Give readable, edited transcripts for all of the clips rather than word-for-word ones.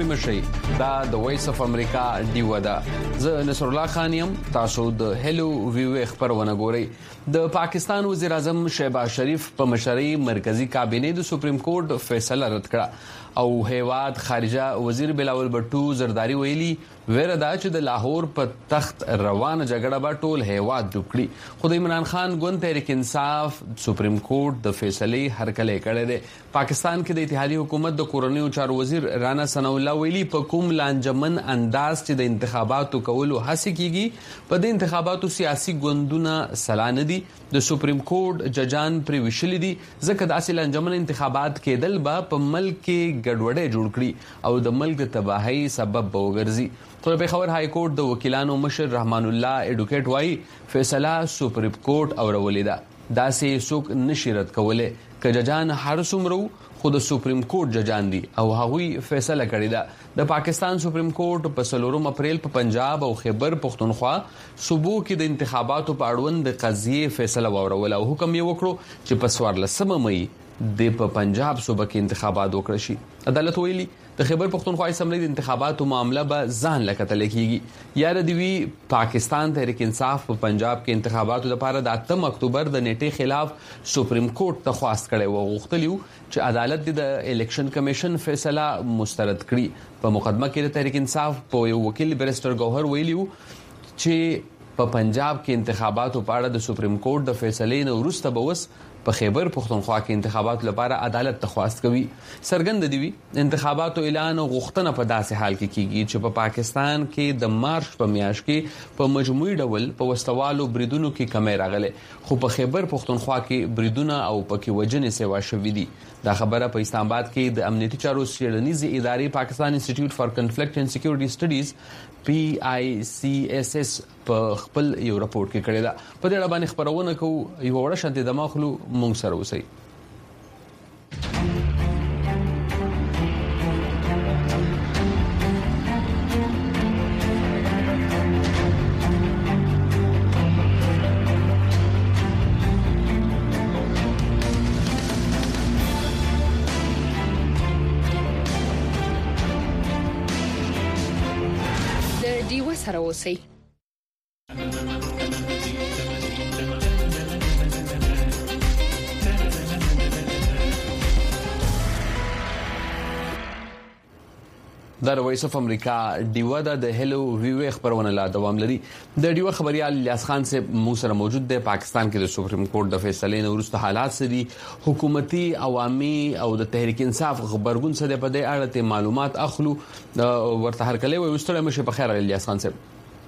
ستړي مشي دا د وایس اف امریکا ډیو ده. زه نصر الله خان يم. تاسو د هلو ویو خبرونه ګورئ. د پاکستان وزیر اعظم شهباز شریف په مشرۍ مرکزی کابینه د سپریم کورټ فیصله رد کړه او هیواد خارجه وزیر بلاول بټو زرداری ویلي ویره دا چې د لاهور په تخت روانه جګړه به ټول هیواد ډوب کړي. خو د عمران خان ګوند تحریک انصاف سپریم کورټ د فیصلې هرکلی کړی دی. پاکستان کې د اتحادیه حکومت د کورنیو چارو وزیر رانا ثناء الله ویلي په کوم لانجمن انداز چې د انتخاباتو کولو هڅه کیږي په د انتخاباتو سیاسي ګوندونه سلانه دي. د سپریم کورټ ججان پرې وشل دي ځکه داسې لانجمن انتخابات کېدل به په ملک کې ګډوډي جوړ کړي او د ملک د تباہي سبب به وګرځي. خو په خبر های کورټ د وکیلانو مشر رحمان الله اډوکیټ وايي فیصله سپریم کورټ اورولې ده. داسې څوک نشي رد کولای ک ججان هر څومره خو د سپریم کورټ ججان دي او هغوی فیصله کړې ده. د پاکستان سپریم کورټ په 4 اپریل په پنجاب او خیبر پختونخوا صوبو کې د انتخاباتو په اړوند د قضیې فیصله واورول او حکم یې وکړو چې په 14 مې د پنجاب صوبه کې انتخابات وکړي شي. عدالت ویلي د خیبر پختونخوا اسمبلی د انتخاباتو معاملہ به ځان لکتل کیږي. یا د دوی پاکستان تحریک انصاف په پنجاب کې انتخاباتو لپاره د 8 اکتوبر د نیټې خلاف سپریم کورټ ته خواست کړي او غوښتلیو چې عدالت د الیکشن کمیشن فیصله مسترد کړي. په مقدمه کې د تحریک انصاف په یو وکیل بیرسټر گوهر ویلیو چې په پنجاب کې انتخاباتو په اړه د سپریم کورټ د فیصلې نه وروسته به وس په خیبر پختونخوا کې انتخابات لپاره عدالت تخواست کوي. سرګند دی انتخاباتو اعلان غوښتنه په داسې حال کې کیږي چې په پاکستان کې د مارچ په میاشت کې په مجموعي ډول په وسوالو بریدونو کې کمی راغله خو په خیبر پختونخوا کې بریدونه او پکې وجنې سیوا شوې دي. دا خبره په اسلام آباد کې د امنیتي چارو څېړنیزې ادارې پاکستان انسټیټیوټ فار کنفلکټ اینڈ سکیورټي سټډیز PICSS په خپل یو راپورټ کې کړی دا. په دې اړه باندې خبرونه کوو یو وړه شانتي د مخلو مونږ سره اوسئ. سره اوسئ. د وایس اف امریکا ډیو د هلو ویو خبرونه لا دوام لري. د ډیو خبريال الیاس خان سے مو سره موجود دی. پاکستان کې د سپریم کورټ د فیصلې نه وروسته حالات سدي حکومتي عوامي او د تحریک انصاف خبرګون سره په دې اړه معلومات اخلو ورته هر کله وي. واستړی مشه په خیر الیاس خان سے.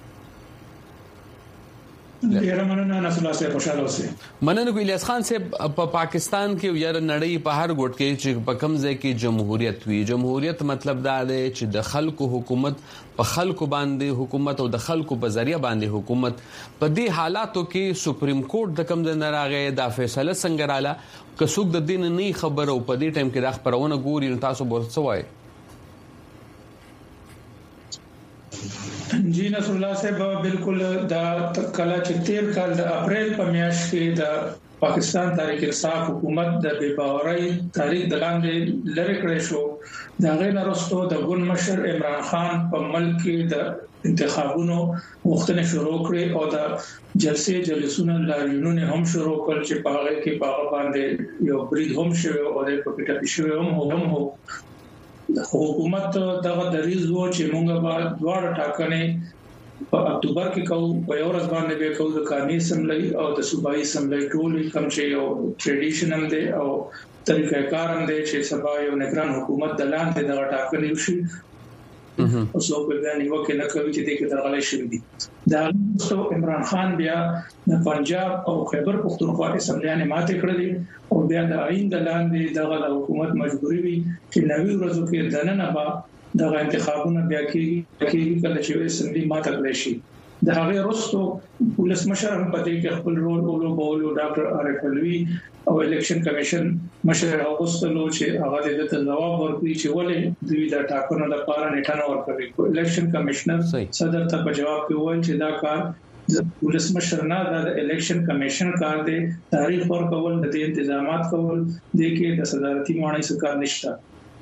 مننه کو الیاس خان سے. په پاکستان کې یاره نړۍ په هر ګوټ کې چې په کوم ځای کې جمهوریت وي. جمهوریت مطلب دا دی چې د خلکو حکومت په خلکو باندې حکومت او د خلکو په ذریعہ باندې حکومت. په دې حالاتو کې سپریم کورټ د کوم ځای راغی دا فیصله څنګه رااله که څوک د دین نه خبر او په دې ټیم کې دا خبرونه ګوري تاسو ورته وایي. جی نصر الله صاحب بالکل دا کله چې 13 کال د اپریل په میاشت کې د پاکستان تحریک انصاف حکومت د بے باورۍ تاریخ د لاندې لری کړی شو دا غیر وروسته د ګوند مشر عمران خان په ملک کې د انتخابونو غوښتنه شروع کړې او د جلسونه لاریونونه هم شروع کړل چې په هغه کې په باندې یو برید هم شوی او د پکټه شوی هم حکومت دغه دریض وو چې موږ به دواړه ټاکنې په اکتوبر کې کوو په یو ورځ باندې به کوو د قانوني اسمبلی او د صوبایي اسمبلی ټول کوم چې یو ټریډیشنل دی او طریقې کار هم دی چې سبا یو نگران حکومت د لاندې دغه ټاکنې وشي او څو په دې نیو کې نه کوي چې دغه درغلې شوې دي. دا عمران خان بیا د پنجاب او خیبر پختونخوا اسمبلیانه ماته کړې او بیا د آئین د لاندې دغه حکومت مجبوري وي چې نوي ورځو کې دننه به دغه انتخابونه بیا کېږي کله چې اسمبلی ماته کړی شي. د هغه وروسته پولیس مشر هم پدې کې خپل رول ولوبولو ډاکټر عارف علوي او الیکشن کمیشن مشر اوغستلو چې هغه د جواب ورکړي چې ولې دوی د ټاکنو لپاره نیټه نه ورکوي. الیکشن کمیشنر صدر ته په جواب کې وویل چې دا کار د پولیس مشر نه د الیکشن کمیشن کار دی. تاریخ ورکول د انتظامات کول د کې د صدارتي معنی څخه کار نشته.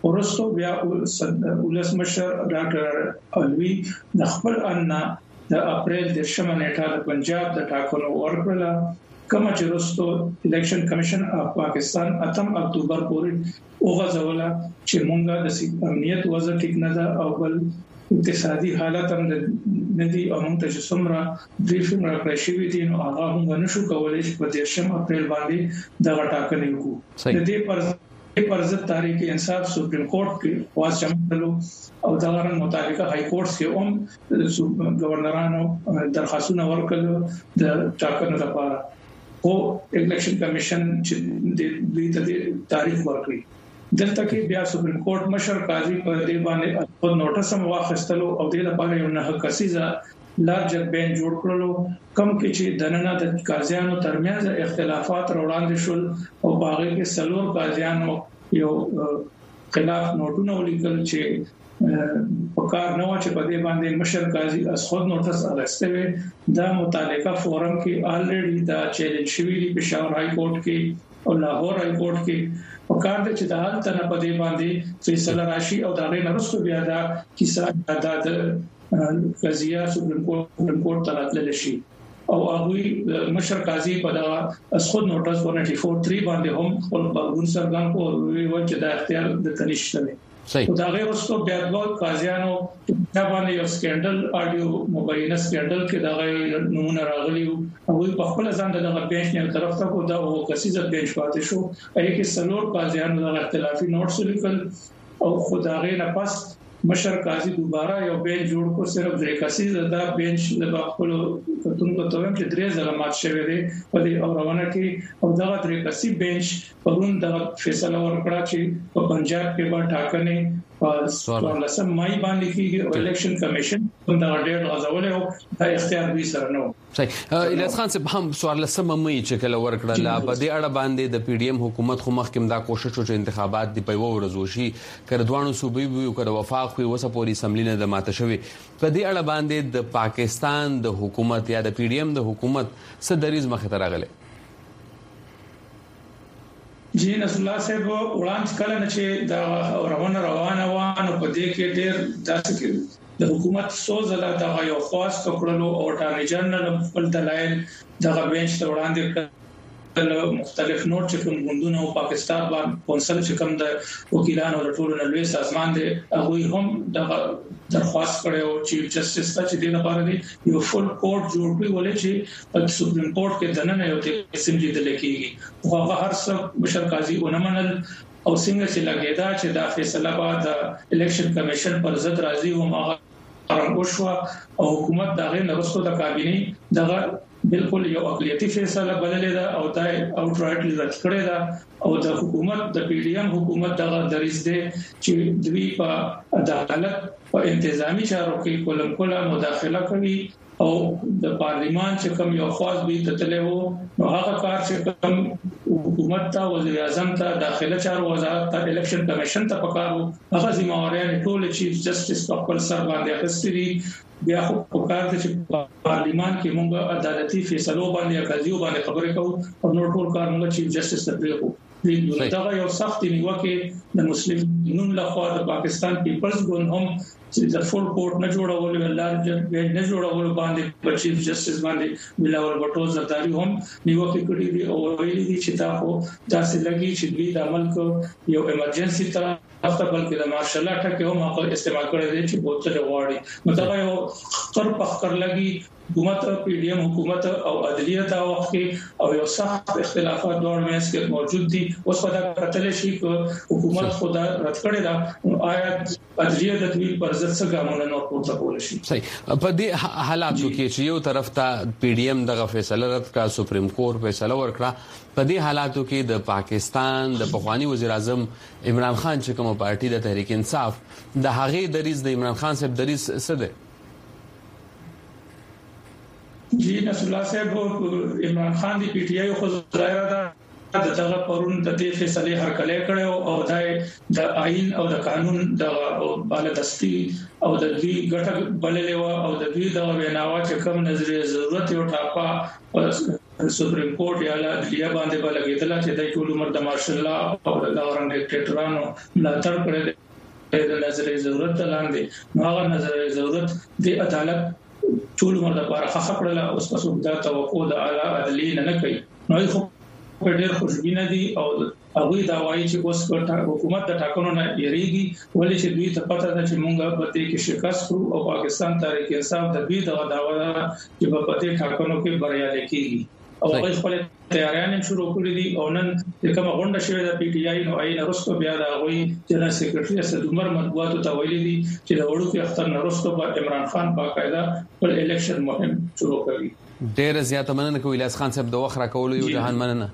ورستو بیا ولسمشر ډاکټر الوی د خپل ان د اپریل د شمه نیټه د پنجاب د ټاکنو ورکړه کوم چې رستو الیکشن کمیشن اف پاکستان 8 اکتوبر پورې وغځوله چې مونږه د امنیت وضع ټیک نه ده او بل اقتصادي حالت هم ندي او موږ ته څومره بریفینګ راکړی شوی دی نو هغه موږ نشو کولای چې په 10 اپریل باندې د ټاکنې وکړو د دې پر ضد تحریک انصاف سپریم کورټ کې واس شاملو او دا غره مطابق های کورټ کې هم گورنرانو درخواستونه ورکړل د ټاکنو لپاره او الیکشن کمیشن چې د دې تاریخ ورکړي دلته کې بیا سپریم کورټ مشر قاضي په دې باندې خپل نوټس هم واخیستلو او د لپاره یو نه کسیزه لارجر بینچ جوړ کړلو کوم کې چې دننه د قاضیانو ترمنځ اختلافات وړاندې شول او باغې کې سلور قاضیانو یو خلاف نوټونه ولیکل چې پکار نه و چې په دې باندې مشر قاضي از خود نوټس اغستوي دا متعلقه فورم کې الریډي دا چیلنج شوی دی پېښور های کورټ کې او لاهور های کورټ کې پکار دي چې د حالت نه په دې باندې فیصله راشي او دا غي نرسو بیا دا کیسه د قضیه سپریم کورټ ته راتلل شي او هغه مشر قاضي په دا خود نوټس 194.3 باندې هم خپل قانون سرګان کو وی چې دا اختیار د تنشته صحیح دا غیر اوسو بیا د قاضیانو دا باندې یو سکینډل اډیو موبایل سکینډل کې دا غي نمونه راغلی او په خپل ځان دغه بینچ نه طرف ته کو دا او کسیزه بینچ پاتې شو اې کې سلور قاضیانو د اختلافي نوټس لیکل او خدای نه پس مشر قاضي دوباره یو بینچ جوړ کو صرف درې کسیزه دا بینچ د خپل کتونکو ته هم چې درې ځله شوی دی په دې اورونه کې او دا درې کسي بینچ پرون د فیصله ورکړه چې په پنجاب کې به ټاکنې په لسم مای باندې کېږي او الیکشن کمیشن دا ډېر غزولې او دا اختیار به سره نو صحیح الیاس خان صاحب هم سوال لسم مای چې کله ورکړه لا په دې اړه باندې د پی ډی ایم حکومت خو مخکې دا کوشش وکړ چې انتخابات دی په ورځ وشي کړدوانو صوبې وي او کړه وفاق وي وسه پوری اسمبلی نه د ماته شوی په دې اړه باندې د پاکستان د حکومت یا د پی ډی ایم د حکومت څه دریز مخه ته راغله جی نصر الله صاحب وړاندې کله نه چې دا روانه په دې کې ډېر داسې د حکومت سوزله دا یو خاص کړلو او ټاټ جنرال خپل دلایل دا بینچ ته وړاندې مختلف نوٹ چې کوم غوندونه او پاکستان باندې کونسل چې کوم د وکیلانو د ټولو نړۍ سازمان دی هغه هم د درخواست کړو چیف جسټس ته چې د لپاره دی یو فل کورټ جوړ کړي ولې چې په سپریم کورټ کې دننه یو قسم لیدل کېږي هغه هر څه مشر قاضي ونمنل او څنګه چې لګیدا چې دا فیصله بعد الیکشن کمیشن پر ضد راځي او هغه رنګوشوا او حکومت دغه نرسو د کابینه دغه بالکل یو اقلیتی فیصله بللې ده او دا اوټ رائټلی رد کړی ده او د حکومت د پی ډی ایم حکومت دغه دریز ده چې دوی په عدالت په انتظامی چارو کې کله مداخله کوي او د پارلیمان چې کوم یو خاص به تتلو نو هغه کار چې کوم حکومت ته وزیر اعظم ته داخله چارو وزارت ته الیکشن کمیشن ته پکارو هغه ذمہواران ټول چیف جسټس په خپل سر باندې اخستري بیا خو پکار دي چې پارلیمان کې موږ عدالتي فیصلو باندې قضیو باندې خبرې کوو او نور ټول کار موږ چیف جسټس ته پریږدو دا یو سخت نیوکه د مسلمانانو لخوا د پاکستان پیپلز ګوند هم چې د فول کورټ نه جوړول ولر نه جوړول باندې په چیف جسټس باندې بلاول بټو زرداری هم نیوکه کړې دي او ویلي دي چې تاسو داسې لګي چې دوی د عمل کو یو ایمرجنسي تر افته بلکې د مارشل لا ټکه هم هغه استعمال کړی دی چې بوتل غواړي مطلب یو تر پخکر لګي حکومت پی ڈی ایم حکومت او عدلیه تا وخت کې او یو سخت اختلافات دوه مېس کې موجود دي اوس په دا کتل شي چې حکومت خدا رد کړی دا آیا عدلیه د دوی پر ضد څه ګامونه نور پورته کول شي صحیح په دې حالاتو کې چې یو طرف ته پی ڈی ایم دغه فیصله رد کا سپریم کورټ فیصله ورکړه په دې حالاتو کې د پاکستان د پخوانی وزیر اعظم عمران خان چې کومه پارټي د تحریک انصاف د هغې دریز د عمران خان صاحب دریز څه دی جی نصر الله صاحب عمران خان دی پی ټی آی خو ظاهره ده دغه پرون د دې فیصله هرکله کړو او د آئین او د قانون د بالادستی او د دوی ګټه بللې او د دوی د ویناوه چې کوم نظریه ضرورت یو ټاپا سپریم کورټ یا باندې بلګیدل چې د ټول عمر د مارشل لا او د اورنګ ډیکټیټرانو ملاتړ کړی د نظر ضرورت لاندې هغه نظر ضرورت د عدالت ټول عمر لپاره حق کړل او اوس په دا توقع د اعلی عدالت نه کوي نو خو ډېر خوشبینه دي او هغه دا وایي چې اوس حکومت د ټاکنو نه یریږي ولې چې دوی ته پته ده چې موږ په دې کې شکست او پاکستان تحریک انصاف د دوی د دعوا چې په دې ټاکنو کې بریالي کیږي او هغه خپل تیاریان شروع کړې دي او نن کومه غونډه شوې ده پی ټی آی نو آی نه رسټو بیا دا غوي جنرال سیکریټری اسد عمر مطبوعاتو ته ویلي دي چې د وړو کې اختر نه رسټو په عمران خان باقاعده پر الیکشن مهم شروع کړي. ډېر زیاته مننه کوم الیاس خان صاحب د وخت راکولو یو جهان مننه.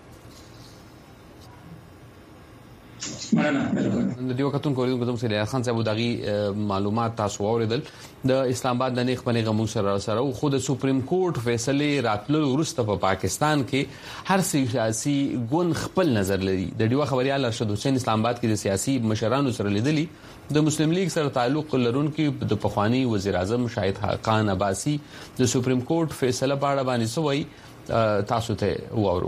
د دیو کتون کوریدو کوم سره خان صاحب دغه معلومات تاسو اوریدل د اسلام آباد د نیخ پنیغه مو سره خود سپریم کورټ فیصله راتلو ورسته په پاکستان کې هر سیاسي ګوند خپل نظر لري. د دیو خبريال ارشد حسین اسلام آباد کې د سیاسي مشرانو سره لیدلی د مسلم لیگ سره تعلق لرونکي د پخوانی وزیر اعظم شاهد خان عباسی د سپریم کورټ فیصله په اړه باندې سوي تاسو ته وورو.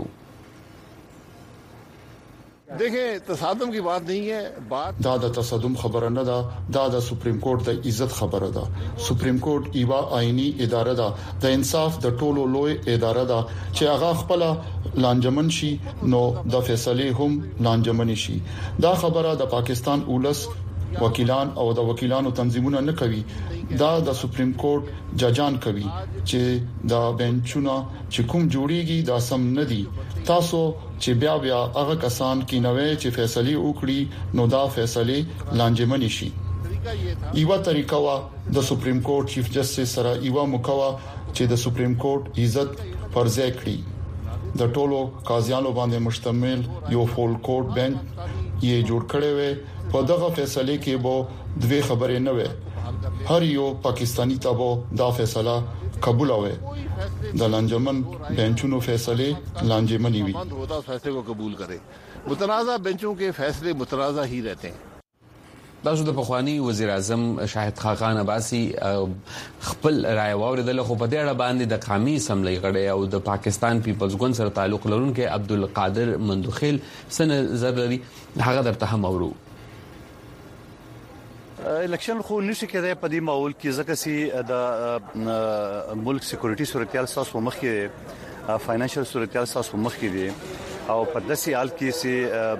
دیکھیں تصادم کی بات نہیں ہے بات دا تصادم خبره نه ده دا سپریم کورټ د عزت خبره ده. سپریم کورټ ایوا آئینی اداره ده د انصاف د ټولو لوی اداره ده چې هغه خپل لانجمن شي نو د فیصله هم لانجمن شي. دا خبره د پاکستان اولس وکیلان او د وکیلانو تنظیمونه نه کوي دا د سپریم کورټ ججان کوي چې دا بنچونه چې کوم جوړیږي دا سم نه دي. تاسو چې بیا هغه کسان کې نوې چې فیصله وکړي نو دا فیصله لانجمن شي. ایوا طریقه وا د سپریم کورټ چیف جسټس سره ایوا مکوا چې د سپریم کورټ عزت فرض کړي د ټولو قاضیانو باندې مشتمل یو فول کورټ بنچ یې جوړ کړی وي. په دغه فیصله کې به دوه خبرې نه وي هر یو پاکستانی ته به دا فیصله قبول اوه د لانجمن بنچونو فیصله لانجمنی وي فیصله کو قبول کرے. متنازع بنچوں کے فیصلے متنازع ہی رہتے ہیں. تاسو د پخوانی وزیر اعظم شاهد خان عباسی خپل رائے واوریدل خو په دې اړه باندې د قومي اسمبلی غړي او د پاکستان پیپلز ګوند سره تعلق لرونکي عبدالقادر مندوخیل سن زرلري هغه درته هم اورو. الیکشن خو نشي کېدای په دې ماحول کې ځکه چې د ملک سکیورټي صورتحال تاسو مخ کې فاینانشل صورتحال تاسو مخ کې دي او په داسې حال کې چې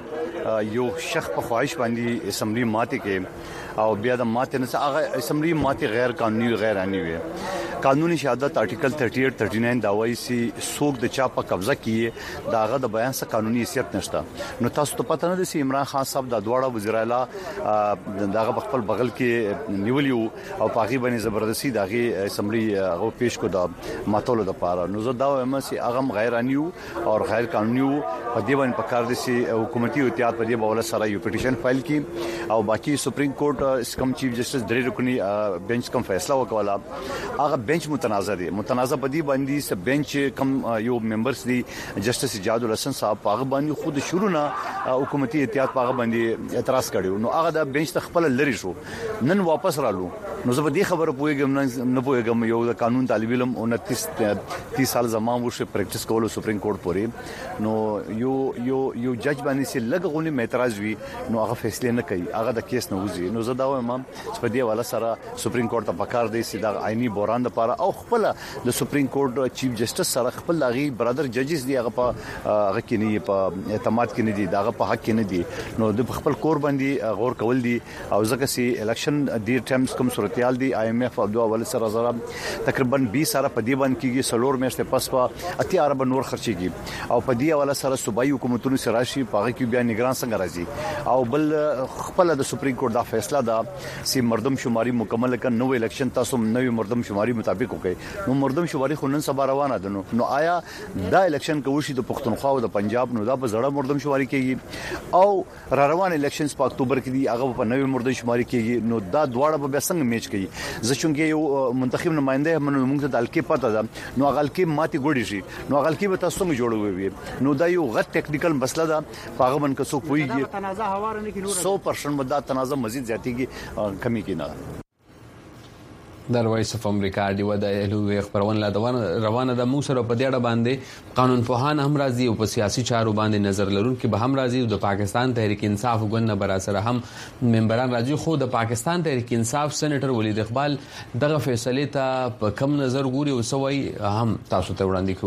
یو شخص په خواهش باندې اسمبلی ماته کې او بیا د ماته نه هغه اسمبلی ماته غیر قانوني غیر انی وي. قانوني شهادت ارټیکل 38 39 دا وایي چې څوک د چا په قبضه کې داغه د بیان څخه قانوني حیثیت نشته. نو تاسو ته پته نه دي چې عمران خان صاحب د دواړه وزیر اعلی داغه خپل بغل کې نیولیو او پاغي باندې زبردستی داغه اسمبلی هغه پیش کو د ماتولو د پاره. نو زه دا وایم چې هغه غیر انیو او غیر قانوني په دې باندې پکار دي چې حکومتي اتحاد په دې بوله سره یو پټیشن فایل کی او باقی سپریم کورټ کم چیف جسټس درې رکنی بنچ کم فیصله وکولا هغه بنچ متنازع دي. متنازع بدی باندې س بنچ کم یو ممبرز دي جسټس جاد الحسن صاحب هغه باندې خود شروع نه حکومتي اتحاد هغه باندې اعتراض کړو. نو هغه د بنچ ته خپل لری شو نن واپس رالو. نو زه به دې خبره پوهیږم نه پوهیږم یو د قانون طالب علم 29 سال زمان وشه پریکټیس کولو سپریم کورټ پورې. نو یو جج باندې چې لګغونی اعتراض وی نو هغه فیصله نه کوي هغه د کیس نه وځي. نو زه دا وایم چې په دې حواله سره سپریم کورټ ته پکار دی چې دا آئینی بوران لپاره او خپل د سپریم کورټ چیف جسټس سره خپل لاغي برادر ججز دی هغه په هغه کې نه په اعتماد کې نه دي داغه په حق کې نه دي. نو د خپل کور باندې غور کول دي او ځکه چې الیکشن ډیر ټایمز کوم صورتحال دی آی ایم ایف او دوه ول سره تقریبا 20 سره په دې باندې کېږي سلور میاشتې پس په 80 ارب نور خرچيږي او په دې حواله سره صوبایي حکومتونو سره راشي په کې بیا نگران څنګه راځي او بل خپل د سپریم کورټ دا فیصله ده چې مردم شماري مکمل کړي نو الیکشن تاسو نوې مردم شماري مطابق وکړي. نو مردم شماري خونن سبا روانه ده. نو آیا دا الیکشن کوشي د پښتونخوا او د پنجاب نو دا په زړه مردم شماري کېږي او را روان الیکشنز په اکتوبر کې دي هغه په نوې مردم شماري کېږي. نو دا دواړه به څنګه میچ کوي. ځکه یو منتخب نماینده موږ ته د الکې پته ده نو هغه الکې ماتي ګوډی شي نو هغه الکې به تاسو څنګه جوړوي. نو دا یو غټ ټیکنیکل مسله ده هغه باندې څوک وایي 100% مدد تنازع مزید زیاتېږي کمی کې نه. د وایس اف امریکا ډیو د هلو خبرونه روانه د موږ سره په دې اړه باندې قانون پوهان هم راځي او په سیاسي چارو باندې نظر لرونکي به هم راځي د پاکستان تحریک انصاف وګڼه بر سره هم ممبران راځي خو د پاکستان تحریک انصاف سېنیټر ولید اقبال دغه فیصله ته په کم نظر ګوري او سوي هم تاسو ته وړاندې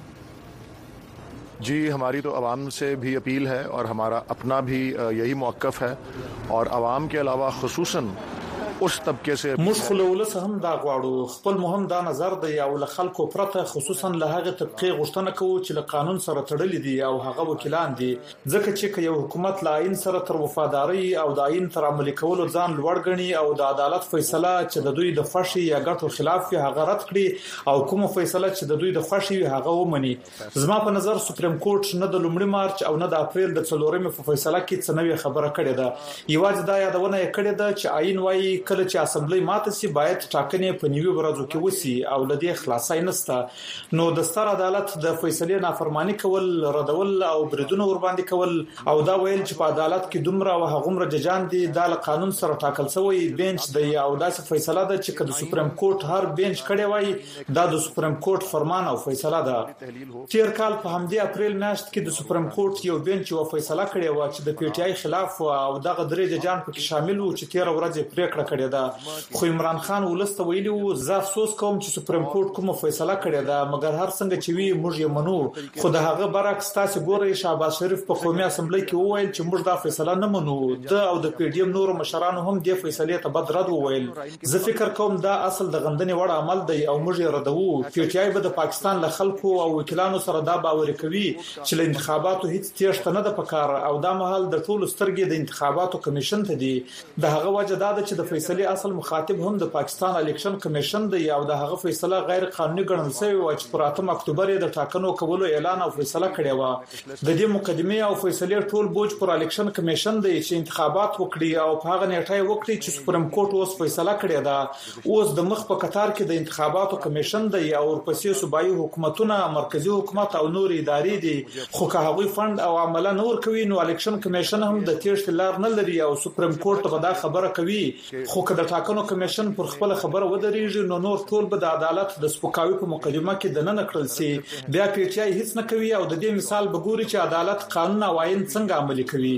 کوو जी हमारी तो आवाम से भी अपील है और हमारा अपना भी यही मौक़िफ़ है और आवाम के अलावा ख़ुसूसन उस तबके से مشخلولس هم دا غواړو خپل مهم دا نظر دی او له خلکو پرته خصوصا له هغه طبقه غوښتنه کوي چې له قانون سره تړلې دي او هغه وکیلان دي ځکه چې یو حکومت لا عین سره تر وفاداری او د عین تر عملي کولو ځان لوړ غني او د عدالت فیصله چې د دوی د خوشي یا ګټو خلاف وي هغه رد کړي او کومه فیصله چې د دوی د خوشي وي هغه ومني زما په نظر سپریم کورټ نه د لومړي مارچ او نه د اپریل د 4مې په فیصله کې څه نوې خبره کړې ده یوازې دا یادونه کړې ده چې عین وايي کله چې اسمبلی ماته سي باید ټاکنې په نیوي ورځو کې وسی او لدې خلاصای نسته نو د ستر عدالت د فیصلې نافرمانی کول ردول او بریدونه ور باندې کول او دا ویل چې په عدالت کې دومره او هغومره ججان دي د قانون سره ټاکل شوی بنچ دی او داسې فیصله ده چې د سپریم کورټ هر بنچ کړي وای دا د سپریم کورټ فرمان او فیصله ده تیر کال په همدې اپریل میاشت کې د سپریم کورټ یو بنچ او فیصله کړي و چې د پی ټی آی خلاف او دغه درې ججان پکې شامل وو چې 13 ورځې پریکړه کړې ده خو عمران خان ولسته ویلي وو زه افسوس کوم چې سپریم کورټ کومه فیصله کړې ده مګر هر څنګه چې وی موږ یې منو خو د هغه برعکس تاسو ګورئ شهباز شریف په قومي اسمبلی کې وویل چې موږ دا فیصله نه منو د او د پی ډی ایم نور مشرانو هم د فیصلې ته بد رد وویل زه فکر کوم دا اصل د غندنې وړ عمل دی او موږ یې ردوو پی ټی آی به د پاکستان له خلکو او وکیلانو سره دا باور کوي چې له انتخاباتو هیڅ تیښته نه ده پکار او دا مهال د ټولو سترګې د انتخاباتو کمیشن ته دي د هغه وجه دا چې د فیصلې اصل مخاطب هم د پاکستان الیکشن کمیشن دی او د هغه فیصله غیر قانوني ګڼل شوی و چې پر 8 اکتوبر د ټاکنو کولو اعلان او فیصله کړی و د دې مقدمه او فیصلې ټول بوج پر الیکشن کمیشن دی چې انتخابات وکړي او په هغه نیټه وکړي چې سپریم کورټ اوس فیصله کړی ده اوس د مخ په قطار کې د انتخاباتو کمیشن دی او ورپسې صوبایي حکومتونه مرکزی حکومت او نور ادارې دي خو که هغوی فند او عمله نور کوي نو الیکشن کمیشن هم د تیښت لار نه لري او سپریم کورټ به دا خبره کوي خو که د ټاکنو کمیشن پر خپل خبره ودرېږي نو نور ټول به د عدالت د سپکاوي په مقدمه کې د نن کړل سي بیا پی ټی آی هیڅ نه کوي او د دې مثال به ګوري چې عدالت قانون او آئین څنګه عملي کوي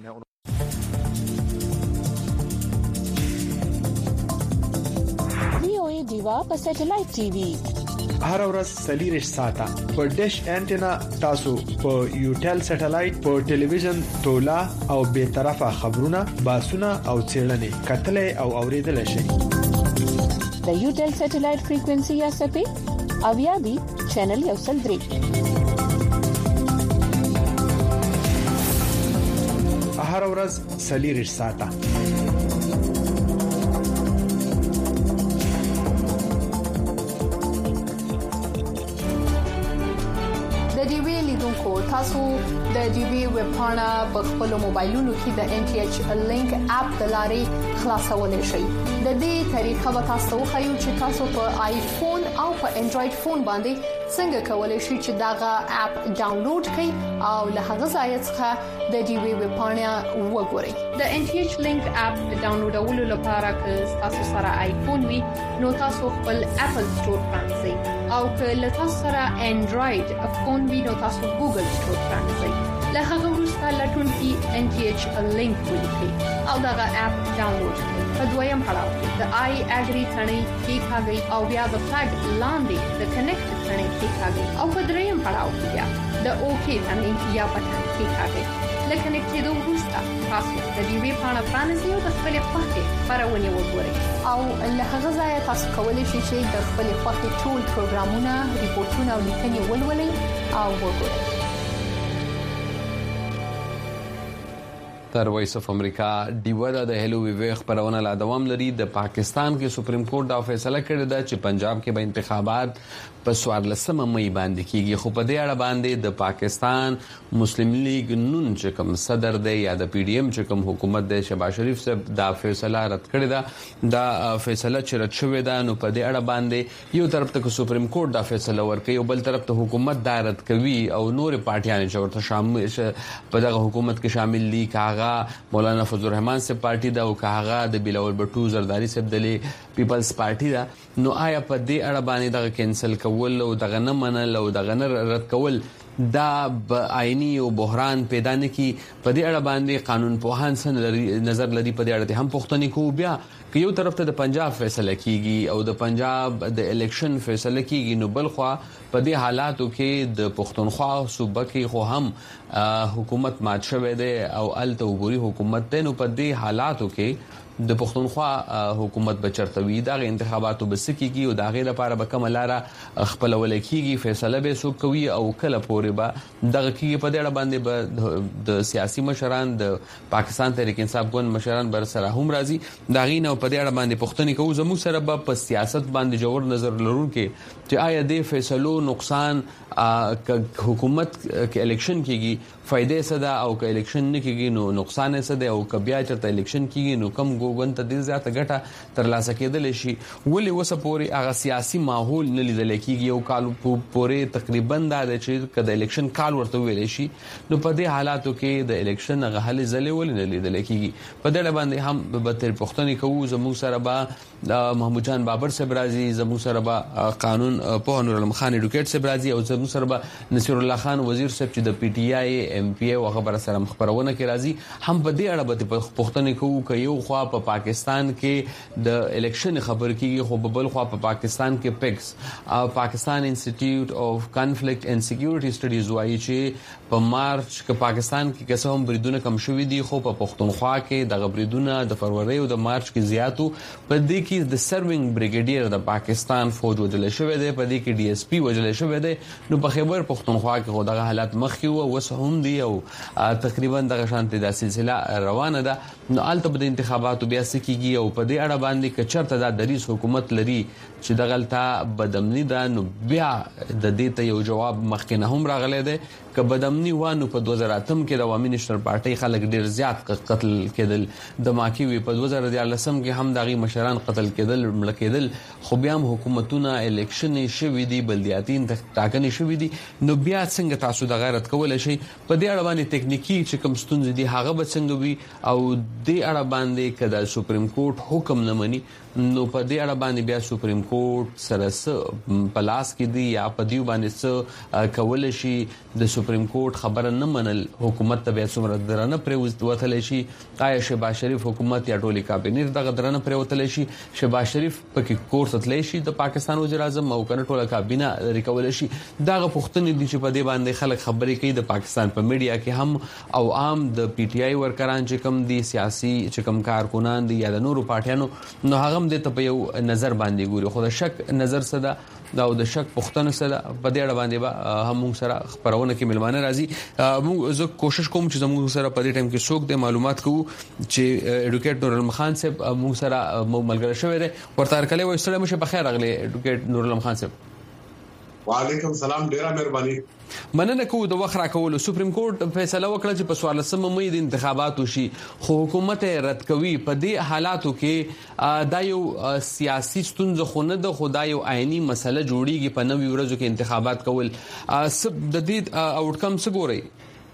وی دیوا په سټلایټ ټي وي هر ورځ سلیریش ساته په ډیش انټینا تاسو په یوټل سټلایټ په ټلویزیون تولا او به طرفه خبرونه باسونه او چیرلنې کتلې او اوریدل شي د یوټل سټلایټ فریکوئنسي یا سپې او یا بي چینل یو سل درې هر ورځ سلیریش ساته تاسو د ډي بي ویب پاڼه په خپل موبایلونو کې د ان ټي ایچ لینک اپ د لارې خلاصولای شئ د دې طریقه به تاسو خو چې تاسو په آیفون او په انډراید فون باندې څنګه کولای شئ چې داغه اپ ډاونلوډ کړئ او له هغه ځای څخه د ډي بي ویب پاڼه وګورئ د ان ټي ایچ لینک اپ ډاونلوډولو لپاره که تاسو سره آیفون وي نو تاسو خپل اپل سٹور پرانځئ او که له تاسو سره انډراید فون وي نو تاسو ګوګل سٹور پرانځئ له هغه وروسته لټون کې ان ټي ایچ لینک ولیکئ او داغه اپ ډاونلوډ کړئ په دویم پړاو کې د آی اګری ثنې کې کاږي او بیا د فلګ لاندې د کنیکټ ثنې کې کاږي او په دریم پړاو کې بیا د اوکی ثنې یا بټن کې کاږي لکه نکته دوه وروسته تاسو د دې وی پاڼه پرانیزئ او د خپل خوښې خبرونه وګورئ او له هغه ځای تاسو کولی شئ چې د خپل خوښې ټول پروګرامونه ریپورتونه او لیکنې ولولئ او وګورئ تر وایس اف امریکا ډیو د هلو وی خبرونه لا دوام لري د پاکستان کې سپریم کورټ دا فیصله کړې ده چې پنجاب کې به انتخابات په 14 مې باندې کیږي خو په دې اړه باندې د پاکستان مسلم لیگ نون چې کوم صدر دی یا د پی ډی ایم چې کوم حکومت د شهباز شریف صاحب دا فیصله رد کړې ده دا فیصله چې رد شوې ده نو په دې اړه باندې یو طرف ته سپریم کورټ دا فیصله ورکړي او بل طرف ته حکومت دا رد کوي او نور پارټیان چې ورته شامل په دغه حکومت کې شامل دي کاغه هغه مولانا فضل الرحمن سے پارټي دا او هغه د بلاول بټو زرداری سبدلې پیپلز پارټي دا نو آیا په دې اړه باندې دا کینسل کول او دغه نه منل او دغه نه رد کول دا آئینی او بحران پیدا نه کی په دې اړه باندې قانون پوهان سن نظر لري په دې اړه هم پښتني کو بیا که یو طرف ته د پنجاب فیصله کیږي او د پنجاب د الیکشن فیصله کیږي نو بل خو په دې حالاتو کې د پښتونخوا صوبه کې خو هم حکومت مات شوه دی او الته وګوري حکومت ته نو په دې حالاتو کې د پښتونخوا حکومت بچرتوي دا انتخاباتو بسکیږي او دا غیر لپاره به کوم لاره خپل ولکېږي فیصله به سو کوي او کله پورې به دغه کې په دې اړه باندې د سیاسي مشران د پاکستان تحریک انصاف ګوند مشران بر سره هم راځي دا غینه په دې اړه باندې پښتني کوو زمو سره په سیاست باندې جوړ نظر لرونکي چې آیا د فیصلو نقصان حکومت کې الیکشن کېږي فائدې صدا او که الیکشن نه کېږي نو نقصان صدا او که بیا چرته الیکشن کېږي نو کم ګوند ته د زیاته ګټه تر لاسه کېدل شي ولې وسه پوري هغه سیاسي ماحول نه لیدل کېږي او کال پوري تقریبا دا چې کله الیکشن کال ورته ویل شي نو په دې حالاتو کې د الیکشن هغه حل زلې ول نه لیدل کېږي په دې باندې هم به تر پښتني کوو زموږ سره با محمود جان بابر صاحب راځي زموږ سره با قانون په نور علم خان ایډوکیټ صاحب راځي او زموږ سره با نصیر الله خان وزیر صاحب چې د پی ټی آی ایم پی او خبر سره خبرونه کې راځي هم په دې اړه به پښتني کوو چې یو خوا په پاکستان کې د الیکشن خبر کیږي خو بل خوا په پاکستان کې پیکس پاکستان انسټیټیوټ اف کانفلیکټ اینڈ سکیورټي سټډیز وایي چې په مارچ کې پاکستان کې قسم بریدونه کم شوې دي خو په پښتونخوا کې د غبریدونه د فروری او د مارچ کې زیاتو په دې کې د سروینګ بریګیډیر د پاکستان فوج وجل شوی دی په دې کې ډي اس پی وجل شوی دی نو په خیبر پښتونخوا کې خو دغه حالات مخکې وو وسهم دي او تقریبا دغه شانتي د سلسله روانه ده نو الته د انتخاباتو بیا سکیږي او په دې اړه باندې کچرته د دریس حکومت لري چې دغلطه بدامنی ده نو بیا د دې ته یو جواب مخکې نه هم راغلی دی که بدامنی وانه په 2008 کې د عوامي نېشنل پارټي خلک ډیر زیات قتل کېدل د ماکی وی په 2014 کې هم دغه مشران قتل کېدل مړ کېدل خو بیا هم حکومتونه الیکشن شوي دي بلدیاتي ټاکنې شوي دي نو بیا څنګه تاسو د غیرت کول شي په دې اړه باندې ټیکنیکی چې کوم ستونزې دي هغه به څنګه وي او دې اړه باندې کله سپریم کورټ حکم نه مني نو په دې اړه باندې بیا سپریم کورټ سره پلاس کې دی یا په دې باندې څه کول شي د سپریم کورټ خبره نه منل حکومت ته بیا څومره درنه پروتل شي آیا شهباز شریف حکومت یا ټولي کابینه دغه درنه پروتل شي شهباز شریف پکې کورس تللی شي د پاکستان وزیر اعظم او کنه ټوله کابینه ریکول شي دغه پښتنې دي چې په دې باندې خلک خبرې کوي د پاکستان په میډیا کې هم او عام د پی ټی آی ورکران چې کم دي سیاسي چې کم کارکونان دي یا د نورو پارټیانو نو هغه د ته په یو نظر باندې ګوري خو د شک نظر صدا دا د شک پښتنه صدا په دې اړه باندې هم موږ سره خبرونه کې ملمانه راځي موږ زه کوشش کوم چې موږ سره په دې ټیم کې څوک د معلومات کوو چې ایډوکیټ نور علم خان صاحب موږ سره ملګری شوی دی ورته کله وایي سلام شه بخیر راغلی ایډوکیټ نور علم خان صاحب وعلیکم سلام ډیره مهرباني مننه کوو د وخت راکولو سپریم کورټ فیصله وکړه چې په 14 مې د انتخاباتو شي خو حکومت رد کوي په دې حالاتو کې دا یو سیاسي ستونزه خو نه ده خو دا یو عیني مسله جوړیږي په نوې ورځو کې انتخابات کول سب د دې آوټکم څه ګوري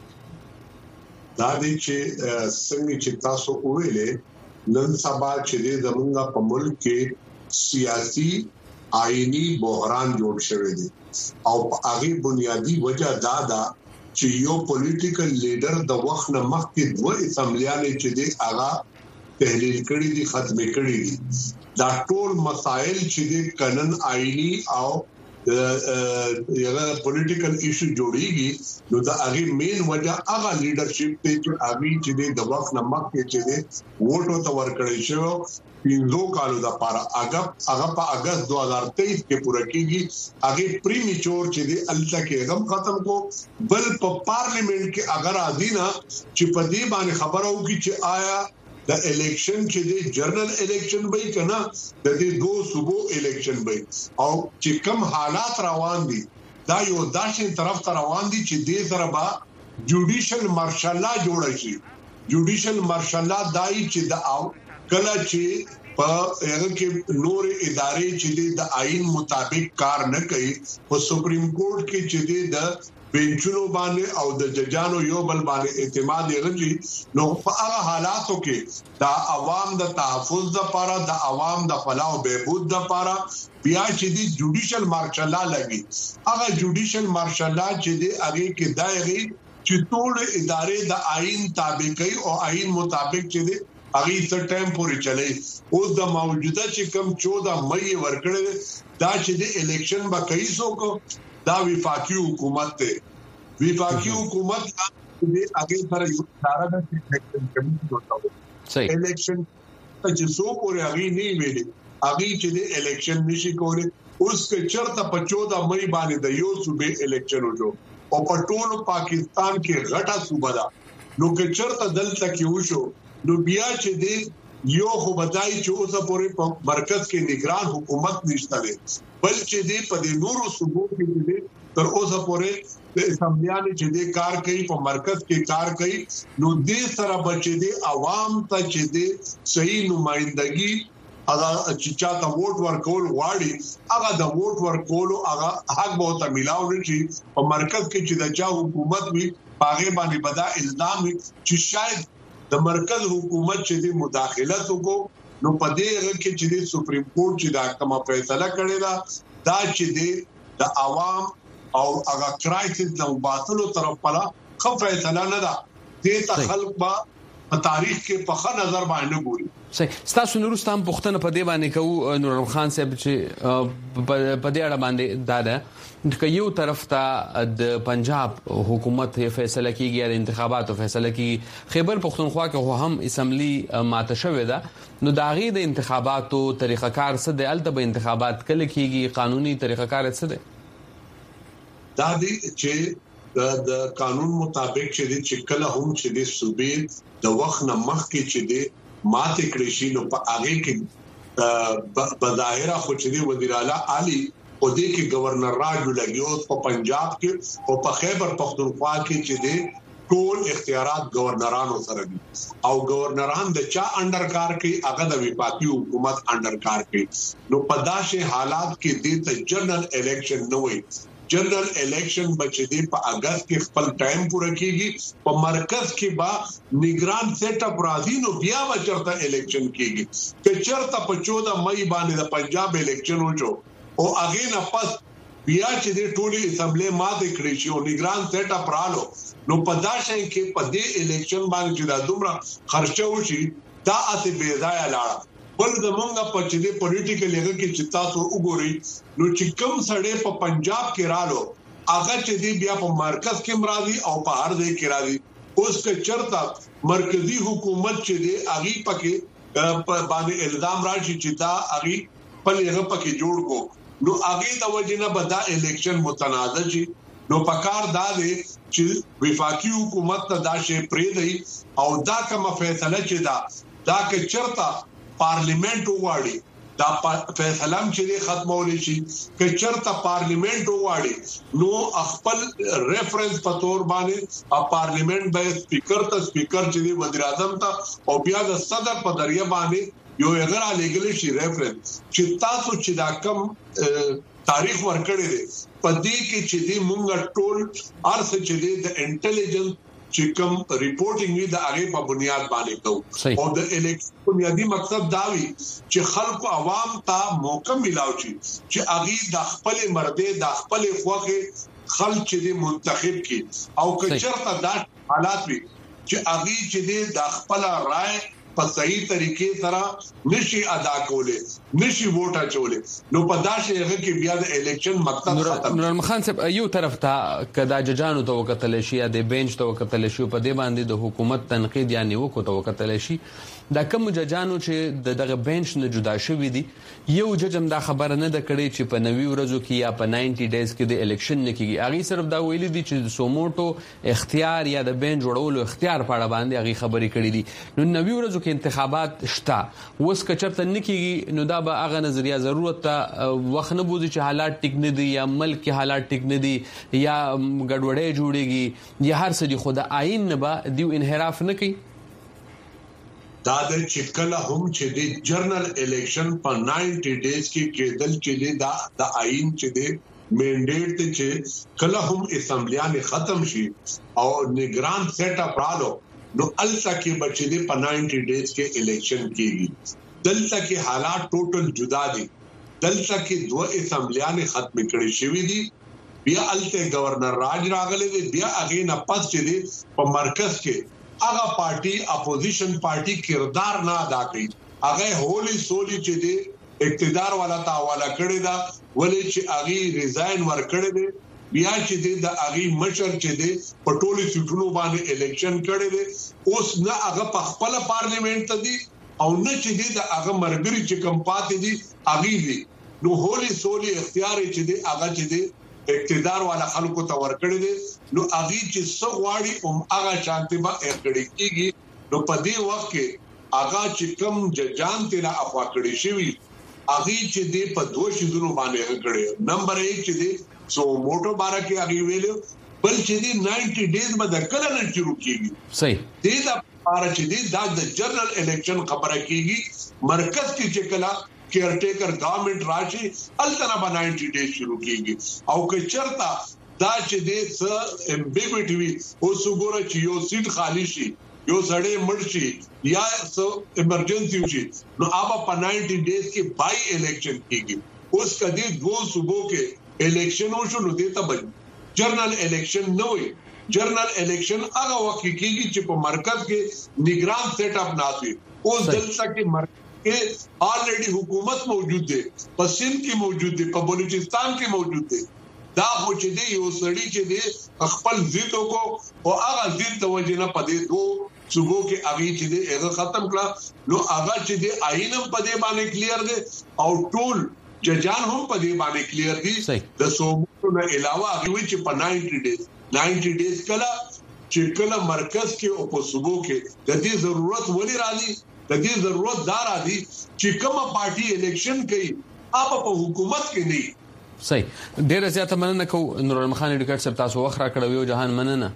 دا دي چې څنګه چې تاسو ویلې نن سبا چې زمونږ په ملک کې سیاسي آئینی بحران جوړ شوی دی او هغه بنیادی وجہ دا ده چې یو پولیټیکل لیډر د وخت نه مخکې دوه اسمبلیانې چې دی هغه تحلیل کړي دي ختم کړي دي دا ټول مسائل چې دی قانون آئینی او یغه پولیټیکل ایشو جوړیږي نو دا هغه مین وجہ هغه لیډرشپ ته چې هغه چې دی د وخت نه مخکې چې دی ووټ او ورکړی شو پینځو کالو د پاره هغه په اگست 2023 کې پوره کیږي هغه پریمیچور چې دی الته کې غم ختم کو بل په پارلیمنت کې اگر ادینا چې په دې باندې خبرو کې چې آیا د الیکشن چې دی جنرال الیکشن به کنا د دې دوه صوبو الیکشن به او چې کم حالات روان دي دا یو داشن طرف ته روان دي چې دې سره با جوډیشل مارشال جوړ شي جوډیشل مارشال دای چې د کله چې په هغه کې نور ادارې چې د آئین مطابق کار نه کوي په سپریم کورټ کې چې د بنچونو باندې او د ججانو یو بل باندې اعتماد یې نو په هغه حالاتو کې د عوام د تحفظ لپاره د عوام د فلاح او بهبود لپاره بیا چې دی جوډیشل مارشل لا لګي هغه جوډیشل مارشل لا چې دی هغه کې دایغي چې ټول ادارې د آئین تابع کوي او آئین مطابق چې دی هغه څه ټایم پورې چلے اوس د موجوده چې کم 14 مې ورکړل دا چې دی الیکشن به کوي سو دا وفاقي حکومت ته وفاقي حکومت دې هغه سره یو اداره د الیکشن کمیټه جوړه صحیح الیکشن چې څو پورې هغه نه ویلي هغه چې د الیکشن نشي کولای اوس کې چرته په 14 مې باندې د یو صوبې الیکشن وجو او په ټول پاکستان کې غټه صوبه ده نو کې چرته دلته کې وشو نو بیا چې دې یو خو بدای چې اوسه پورې په مرکز کې نگران حکومت نشته بل چې دې په دې نورو صوبو کې دې تر اوسه پورې د اسمبلیانو چې دې کار کوي په مرکز کې کار کوي نو دې سره بچې دې عوام ته چې دې صحیح نمائندګي هغه چې چاته ووټ ورکول غواړي هغه د ووټ ورکولو هغه حق به ته ملاو نشي په مرکز کې چې د چا حکومت وي هغه باندې بدا الزام چې شاید د مرکز حکومت چې د مداخلت وکړو نو په دې کې چې د سپریم کورټ چې دا کومه فیصله کړې ده دا چې د عوام او هغه کرایسس د باطلو طرف پلا خو فیصله نه ده دې ته خلک په تاریخ کې په ښه نظر باندې ګوري صحیح تاسو نورستان پښتنه په دې باندې کو نور خان صاحب چې په دې اړه باندې دا ده چې یو طرف ته د پنجاب حکومت فیصله کیږي د انتخاباتو فیصله کیږي خیبر پښتونخوا کې هم اسمبلی ماته شوې ده نو دا غي د انتخاباتو طریقه کار څه دی الته به انتخابات کله کیږي قانوني طریقه کار څه دی دا دی چې د قانون مطابق چې کله هم چې د صوبې د وخت نه مخکې چې د ماته کړی شي نو په هغه کې بظاهره خو چې د وزیر اعلی علي او د کې گورنر راجو لګیو په پنجاب کې او په خیبر پختونخوا کې چې د ټول اختیارات گورنرانو سره دي او گورنران د چا انډر کار کوي هغه د وفاقي حکومت انډر کار کوي نو په داسې حالات کې د جنرال الیکشن نه وي جنرال الیکشن بچی په اگست کې خپل ټایم پوره کیږي په مرکز کې با نگران سیټ اپ راځي نو بیا چرته الیکشن کیږي چې چرته په 14 مې باندې د پنجاب الیکشن وشو او هغه نه پس بیا چې د ټولي اسمبلی ماته کړی شي او نگران سیټ اپ رالو نو په داسې کې په دې الیکشن باندې چې دا دومره خرچه وشي دا اته بے ځای لاړه بل زمونږ په چې د پولیټیکل لیګ کې چې تاسو وګورئ نو چې کوم سړی په پنجاب کې رالو هغه چې دی بیا په مرکز کې مرادي او په هر ځای کې راځي اوس که چرته مرکزی حکومت چې دی هغه پکې باندې الزام راشي چې دا هغه په لږه پکې جوړ کو نو هغه د وجنه بدا الیکشن متنازع شي نو پکار دا دی چې وفاقي حکومت ته دا شی پرې دی او دا کوم فیصله چې دا کې چرته پارلیمنت وغواړي دا فیصله چې ختمول شي چې چرته پارلیمنت وغواړي نو خپل ریفرنس په تور باندې پارلیمنت به سپیکر چې وزیر اعظم ته او بیا د صدر په ذریعہ باندې یو اگر لیګل شي ریفرنس چې تاسو چې دا کم تاریخ ورکړی دی په دې کې چې دی مونږ ټول ارث چې د انټيليجنس چې کوم ریپورټینګ وی د هغه په بنیاد باندې کوو او د الیکشن بنیادی مقصد دا وی چې خلک عوام ته موقع ملاوي چې هغه د خپل مرده د خپل خوخه خلک چې منتخب کی او که چرته دا حالات وي چې هغه چې د خپل رائے په صحیح طریقې سره نشي ادا کولې نشي ووټ اچولې نو په داسې هغه کې بیا د الیکشن مقصد ختم نور خان صاحب یو طرف ته کدا ججانو ته وکتل شي د بنچ ته وکتل شي په دې باندې د حکومت تنقید یا نیوکو ته وکتل شي دا کوم ججانو چې دغه بنچ نه جدا شوی دي یو ججم دا خبره نه د کړي چې په 90 ورځو کې یا په 90 ډیز کې د الیکشن نه کیږي هغه صرف دا ویلي دي چې سوموټو اختیار یا د بنچ جوړولو اختیار په اړه باندې هغه خبرې کړې دي نو 90 ورځو کې انتخابات شته وس کچرته نه کیږي نو دا به هغه نظریه ضرورت ته وخت نه بوزي چې حالات ټیک نه دي یا ملک کې حالات ټیک نه دي یا ګډوډي جوړيږي یا هر څه دي خو د آئین نه به دیو انحراف نه کوي دا د چکله هم چې د جرنل الیکشن په 90 ډیز کې کېدل چې د آئین چې د منډیټ چې کله هم اسمبلیان ختم شي او نگران سیټ اپ رالو نو الته کې بچی دي په 90 ډیز کې الیکشن کیږي دلته کې حالات ټوټل جدا دي دلته کې دوه اسمبلیان ختم کړي شوی دي بیا الته گورنر راج راغله دي بیا هغه نه پات چې دي په مرکز کې هغه پارټي اپوزیشن پارټي کردار نه ادا کوي هغه هولي سولي چې دي اقتدار والا تاواله کړی دا ولې چې اغي ریزاین ور کړی دی بیا چې د اغي مشر چې دی په ټولو سیټونو باندې الیکشن کړی دی اوس نه هغه په خپل پارلیمنت ته دی او نه چې د هغه مرګري چې کم پاتې دي اغي دی نو هولي سولي اختیار چې دی هغه چې دی اقتدار والا خلکو ته ور کړی دی نو اغي چې سغواړي هغه شانتي با اخړی کیږي نو په دې وخت کې هغه چې کم ججان تیرا افوا کړی شوی اغي چې دی په دوه شیزونو باندې کړی نمبر 1 چې دی سو موټو بارا کې اغي ویلو بل چې دی 90 ډیز باندې کله نه شروع کیږي صحیح دې دا بارا چې دی د جنرال الیکشن خبره کیږي مرکز کې چې کله کیر ټیکر گورنمنت راشي التنا با 90 ډیز شروع کیږي او که چرتا دا چې دی س امبیګوټی وي او وګوره چې یو سیټ خالی شي یو سړی مرشي یا سو ایمرجنسي وشي نو هغه په 90 ډیز کې بای الیکشن کیږي اوس کدي دوه صوبو کې الیکشن وشو نو دې ته جنرال الیکشن نه وي جنرال الیکشن هغه وخت کېږي چې په مرکز کې نگران سیټ اپ ناسي اوس دلته کې مرکز کې آلریډي حکومت موجود دی په سند کې موجود دی په بلوچستان کې موجود دی دا خو چې دی یو سړی چې دی خپل ضد کو او هغه ضد د وجنه پدې دوه صوبو کې اغي چې دی هغه ختم کړه نو هغه چې دی آئینم پدې باندې کلیر دی او ټول ججان هم پدې باندې کلیر دي د صوبو نه علاوه هغه چې په 90 ډیز کله چې کله مرکز کې او په صوبو کې د دې ضرورت ولې راځي د دې ضرورت دا راځي چې کومه پارټي الیکشن کوي هغه په حکومت کې نه صحیح ډیر زیاته مننه کو نور علم خان ډیکټ صاحب تاسو وخت را کړو جهان مننه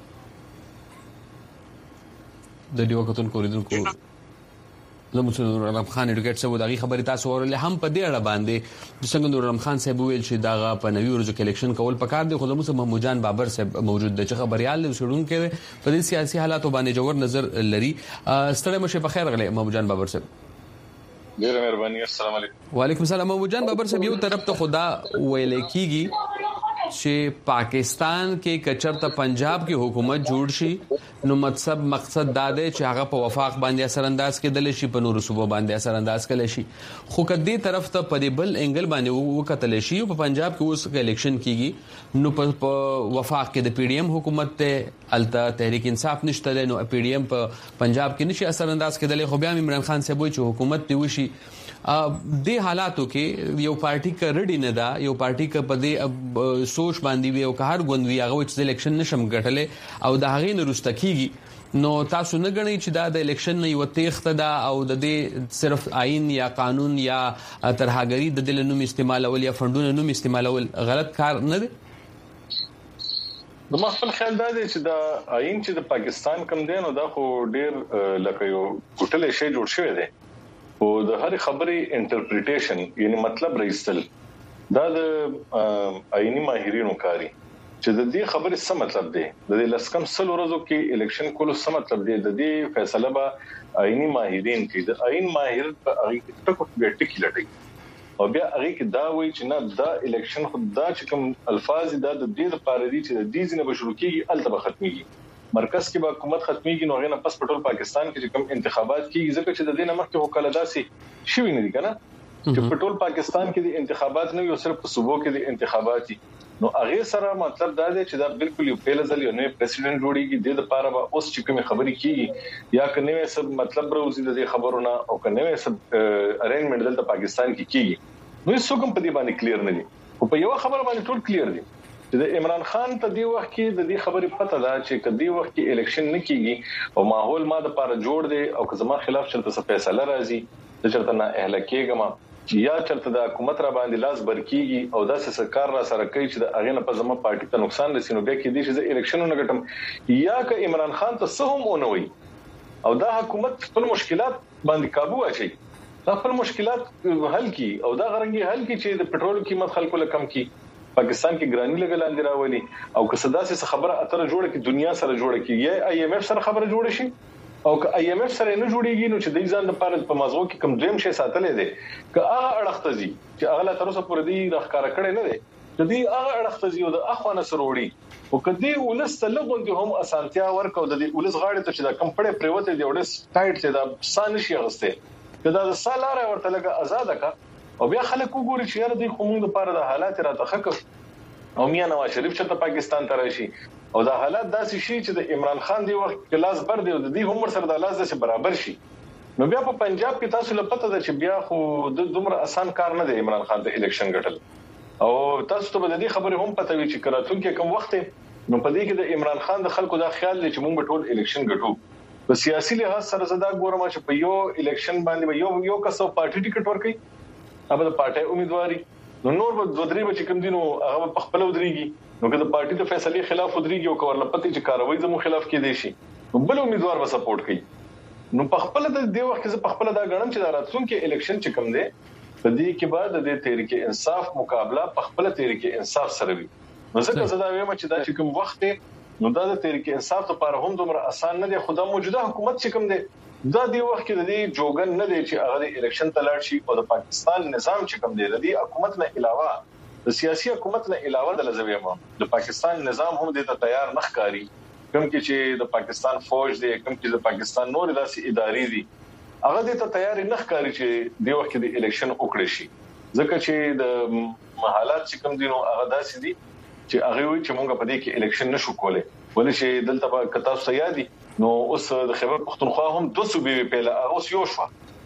د دیو کتون کوریدونکو زموږ نور علم خان ډیکټ صاحب دغه خبري تاسو ورله هم په دې اړه باندې څنګه نور علم خان صاحب ویل چې داغه په نوي ورځو کې الیکشن کول پکار دي خو زموږ محمود جان بابر صاحب موجود د خبريال وشړون کې په دې سیاسي حالاتو باندې جوړ نظر لري ستړي مشه په خیر غلې محمود جان بابر صاحب ډیره مهرباني السلام علیکم وعلیکم السلام محمود جان بابر صاحب یو طرف ته خدا ویل کیږي چې پاکستان کې کچرته پنجاب کې حکومت جوړ شي نو مقصد دا دی چې هغه په وفاق باندې اثر انداز کېدل شي په نورو صوبو باندې اثر انداز کړي شي خو کدي طرف ته په دې بل انګل باندې وکتل شي په پنجاب کې اوس الیکشن کیږي نو په وفاق کې د پی ډی ایم حکومت ته الته تحریک انصاف نشته نو پی ډی ایم په پنجاب کې نشي اثر انداز کېدل خو بیا عمران خان صاحب چې حکومت دی وشي د حالاتو کې یو پارټي کړډی نه دا یو پارټي ک په دې سوچ باندې وي او که هر غوندوي هغه چې الیکشن نشم ګټلې او د هغې نه رسته کیږي نو تاسو نه غنئ چې دا د الیکشن نه یو تېخته دا او د دې صرف آئین یا قانون یا ترهاګری د دل نوم استعمالول یا فندونو نوم استعمالول غلط کار نه دی د خپل خیال دا دی چې دا آئین چې د پاکستان کم دی نو دا خو ډیر لکه یو ټوټل شی جوړ شوی دی او د هر خبرې انټرپریټیشن یعنی مطلب راځل دا د آئینی ماهرینو کاری چې د دې خبرې څه مطلب دی د دې لسکم سل ورځو کې الیکشن کولو څه مطلب دی د دې فیصله به آئینی ماهرین کوي د آئین ماهر په هغه کې ټکو ټکی لټي او بیا هغه کې دا وایي چې نه دا الیکشن خو دا چې کوم الفاظ دا د دې لپاره دي چې د دې ځنه بشرو کېږي الته به ختميږي مرکز کې به حکومت ختميږي نو غنه پس پټول پاکستان کې کوم انتخابات کیږي ځکه چې د دې نمخ کې وکاله داسي شوی نه دي کنه چې پټول پاکستان کې د انتخابات نه یو صرف په صوبو کې د انتخابات دي نو هغه سره مطلب دا دی چې دا بالکل یو پیل ځل یو نوې پریزیډنټ جوړیږي د لپاره به اوس چې کوم خبرې کیږي یا کنه سب مطلب روزي د خبرونه او کنه سب ارینجمنت دلته پاکستان کې کیږي نو هیڅ کوم په دې باندې کلیر نه دي او په یو خبره باندې ټول کلیر دي د عمران خان ته دی وخت کې د دې خبرې پته ده چې کدی وخت کې الیکشن نه کیږي او ماحول ما د لپاره جوړ دی او که زما خلاف چلته څه فیصله راځي د چرته نه اهل کېګم یا چلته د حکومت را باندې لاس برکیږي او داسې سرکار را سره کوي چې د اغه نه په زما پارټي ته نقصان رسینو به کې دي چې د الیکشنونو غټم یا که عمران خان ته څه هم اونوي او دا حکومت خپل مشکلات باندې काबू اچي دا خپل مشکلات حل کی او دا غرنګي حل کی چې د پټرول قیمت خلکو لکم کی پاکستان کې ګرانی لګلاندې راولي او که صداسه خبره اتره جوړه کې دنیا سره جوړه کې یا IMF سره خبره جوړه شي او که IMF سره نه جوړیږي نو چې د ځان لپاره په مازغو کې کم دویم شي ساتلې دي که هغه اړختزي چې هغه تر اوسه پورې دی راخکاره کړي نه دي چې دی هغه اړختزي او د اخوانه سره وړي او کدی ولست لغوندې هم اسانتیا ورکو د دې ولس غاړې ته چې دا کمپړې پریوته دی وړس ټایټ چې دا سان شي غسته کدا د سالاره ورته لګه آزاد کا او بیا خلک وګوري چې یاره د قومونو لپاره د حالات راته خکف او میا نواز شریف چې پاکستان ته راشي او دا حالات داسې شي چې د عمران خان دی وخت کلاس بر دی او د دې هم سره د لاس د برابر شي نو بیا په پنجاب کې تاسو له پته ده چې بیا خو د دومره آسان کار نه دی عمران خان ته الیکشن ګټل او تاسو ته د دې خبره هم پته وي چې کراتون کې کوم وخت نو په دې کې د عمران خان د خلکو دا خیال دی چې موږ ټول الیکشن ګټو په سیاسي لحاظ سره زدا ګورم چې په یو الیکشن باندې یو کسو پارټي ټیکټ ورکړي هغه د پارټي امیدواري نو نور به دوه درې بچ کوم دینو هغه په خپل ودرېږي نو که د پارټي د فیصلې خلاف ودرېږي او کورله پته چې کاروي زمو خلاف کې دي شي نو بل امیدوار به سپورټ کوي نو په خپل د دې وخت کې په خپل دا غړم چې دا راتلونکي الیکشن چې کوم دی په دې کې بعد د تحریک انصاف مقابله په خپل تحریک انصاف سره وي نو ځکه زدا وایم چې دا چې کوم وخت نو دا د تحریک انصاف لپاره هم دومره آسان نه دی خو د موجوده حکومت چې کوم دی دا دی وخت کې د دې جوګن نه دی چې هغه د الیکشن تلاړ شي او د پاکستان نظام چې کوم دی د دې حکومت نه علاوه د سیاسي حکومت نه علاوه د لزویم د پاکستان نظام هم د ته تیار نه ښکاری کوم کې چې د پاکستان فوج دی کوم چې د پاکستان نور داسې ادارې دي هغه د ته تیار نه ښکاری چې د وخت کې د الیکشن وکړي شي ځکه چې د حالات چې کوم دي نو هغه داسې دي چې هغه وی چې موږ په دې کې الیکشن نشو کولای ولې چې دلته کتا سیادي نو اوس د خیبر پختونخوا هم 200 بي په لا اوس یو شو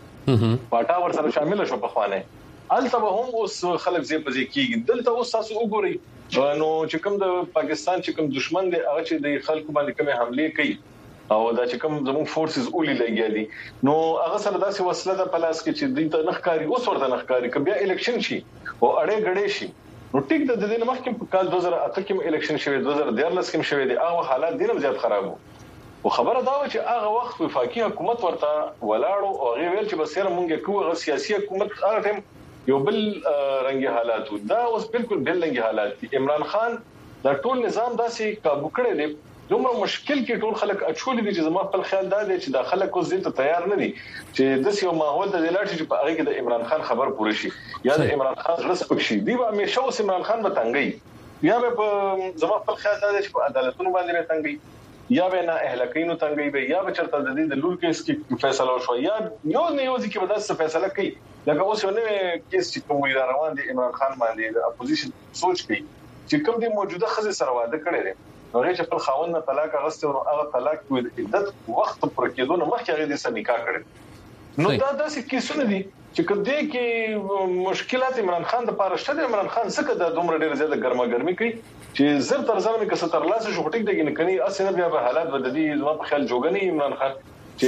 پټا ور سره شامل شو په خوانه الته هم اوس خلک زی په زی کېږي دلته اوس تاسو وګورئ نو چې کوم د پاکستان چې کوم دشمن دی هغه چې د خلکو باندې کومه حمله کوي او دا چې کوم زموږ فورسز اولي لګیالي نو هغه سره داسې وسله د پلاس کې چې د ته نخکاری اوس ورته نخکاری کبه الیکشن شي او اړې غړې شي نو ټیک د دې نه مخکې په کال 2008 کې الیکشن شوی 2014 کې شوی دی هغه حالات ډیر زیات خراب وو خبره دا و چې هغه وخت وفاقي حکومت ورته ولاړو او هغه ویل چې بسره مونږه کوه سیاسي حکومت هغه ټیم یو بل رنگي حالات دا اوس بالکل بل رنگي حالات دي عمران خان دا ټول نظام داسې کابو کړی دی دومره مشکل کې ټول خلک اچول دي چې زما په خیال دا دی چې دا خلک اوس دې ته تیار نه دي چې د سیو ماحول د لاټ چې په هغه کې د عمران خان خبر پوره شي یا د عمران خان رسپک شي دی به همیشه اوس عمران خان به تنګي یا به زما په خیال دا دی چې په عدالتونو باندې تنګي یا به نه اهلکینو تنګي به یا به چرته د دې د لور کیس کې فیصله وشو یا یو نه یو ځکه به داسې فیصله کوي لکه اوس یو نه کیس چې کوم وی روان دي عمران خان باندې د اپوزیشن سوچ کوي چې کوم دي موجوده خزه سره واده کړی دی هغه چې په خاوند نه طلاق غوښته او هغه طلاق د عدت وخت پر کېدو نه مخکې هغه د سره نکاح کړی نو دا داسې کیسونه دي چې کله کې مشکلات عمران خان د پاره شته عمران خان څخه د دومره ډیر زیاته ګرماګرمي کوي چې زر تر ځان کې ستر لاس شو ټیک دګ نه کني اسنه بیا به حالات بددي زما په خیال جوګنی عمران خان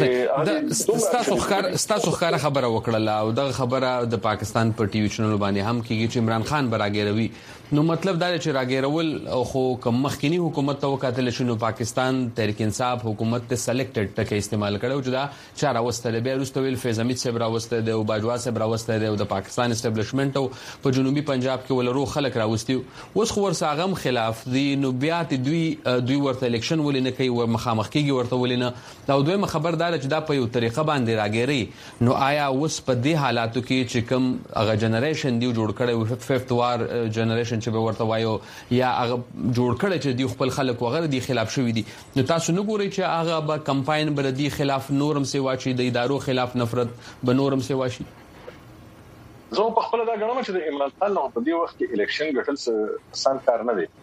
ستاسو خبره وکړه او دا خبره د پاکستان پر ټي وي چینل باندې هم کیږي چې عمران خان براګیروي نو مطلب دا چې راګیرول او خو کوم مخکینی حکومت ته وکاتل شنو پاکستان تحریک انصاف حکومت ته سلیکټډ ټکه استعمال کړو چې دا چاره واستل به رستویل فیض حمید صاحب راوسته دی او باجوا صاحب راوسته دی او د پاکستان اسټابلیشمنت او په جنوبي پنجاب کې ولرو خلک راوستي اوس خو ورساغم خلاف دی نو بیا دوی ورته الیکشن ولینه کوي او مخامخ کیږي ورته ولینه دا دوی خبر دار چې دا په یو طریقه باندې راګيري نو آیا اوس په دې حالاتو کې چې کوم هغه جنریشن دی جوړ کړي ففت وار جنریشن چې به ورته وایو یا هغه جوړ کړي چې دی خپل خلک وغیرہ دی خلاف شوی دي نو تاسو نه ګورئ چې هغه به کمپاین بر دی خلاف نورم سیوا چې د ادارو خلاف نفرت به نورم سیوا شي زه په خپل دا غواړم چې د عمران خان په دې وخت کې الیکشن ګټل آسان کار نه دی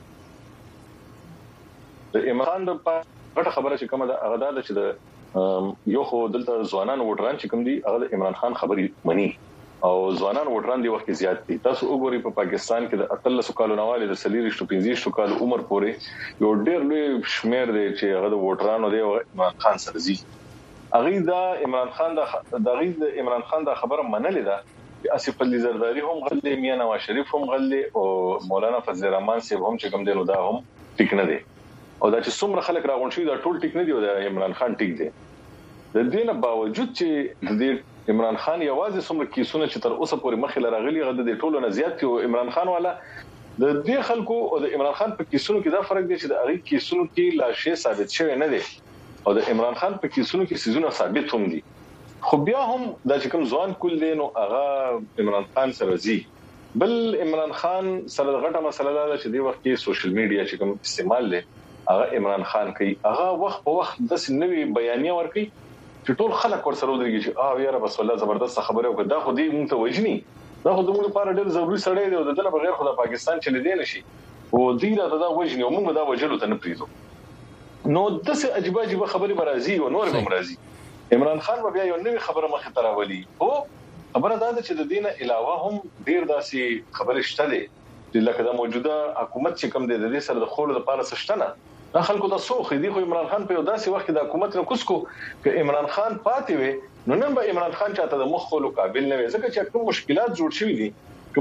د عمران د غټه خبره چې کومه هغه دا چې د یو خو دلته ځوانان ووټران چې کوم دي هغه عمران خان خبري مني او ځوانان ووټران دی وخت زیات دي تاسو وګورئ په پاکستان کې د 13 کالو نواله د سلیری 15 کالو عمر پورې یو ډېر لوی شمیر دی چې هغه د ووټرانو دی عمران خان سره زی هغه دا عمران خان دا خبره منلې ده چې اسف علي زرداری هم غلې میا نواز شریف هم غلې او مولانا فضل الرحمن صاحب هم چې کوم دی نو دا هم ټیک نه دی او دا چې څومره خلک راغون شي دا ټول ټیک نه دی او د عمران خان ټیک دی د دې نه باوجود چې د عمران خان یوازې څومره کیسونه چې تر اوسه پورې مخې لراغلي غد د ټولو نه زیات او عمران خان والا د دې خلکو او د عمران خان په کیسونو کې دا فرق دی چې د هغه کیسونو کې لا شی ثابت شوی نه دی او د عمران خان په کیسونو کې سيزونه ثابت هم دي خو بیا هم د چې کوم ځوان کول دي نو هغه عمران خان سره زی بل عمران خان سره غټه مسله ده چې دی وخت کې سوشل میډیا چې کوم استعمال لري هغه عمران خان کوي هغه وخت په وخت د نوې بیانیه ورکي چې ټول خلک ورسره ودرېږي چې یاره بس والله زبردست خبره وکړه دا خو دې مونږ ته وجني دا خو د موږ لپاره ډېر ضروري سړی دی او د دې بغیر خو د پاکستان چې نه دی نشي او دې راته دا وجني او موږ دا وجلو ته نه پریزو نو دغه عجيبه خبره برازي او نور هم راځي عمران خان بیا یو نوې خبره مخه تراولي او خبره دا ده چې د دینه علاوه هم ډیر داسې خبره شته دي چې لکه د موجوده حکومت چې کوم دی د دې سره د خول لپاره سشتنه دا خلکو ته سوخ دي خو عمران خان په داسې وخت کې د حکومت نه کوسکو ک عمران خان پاتې وي نو نن به عمران خان چاته د مخ خلو قابل نه وي ځکه چې کوم مشکلات جوړ شوي دي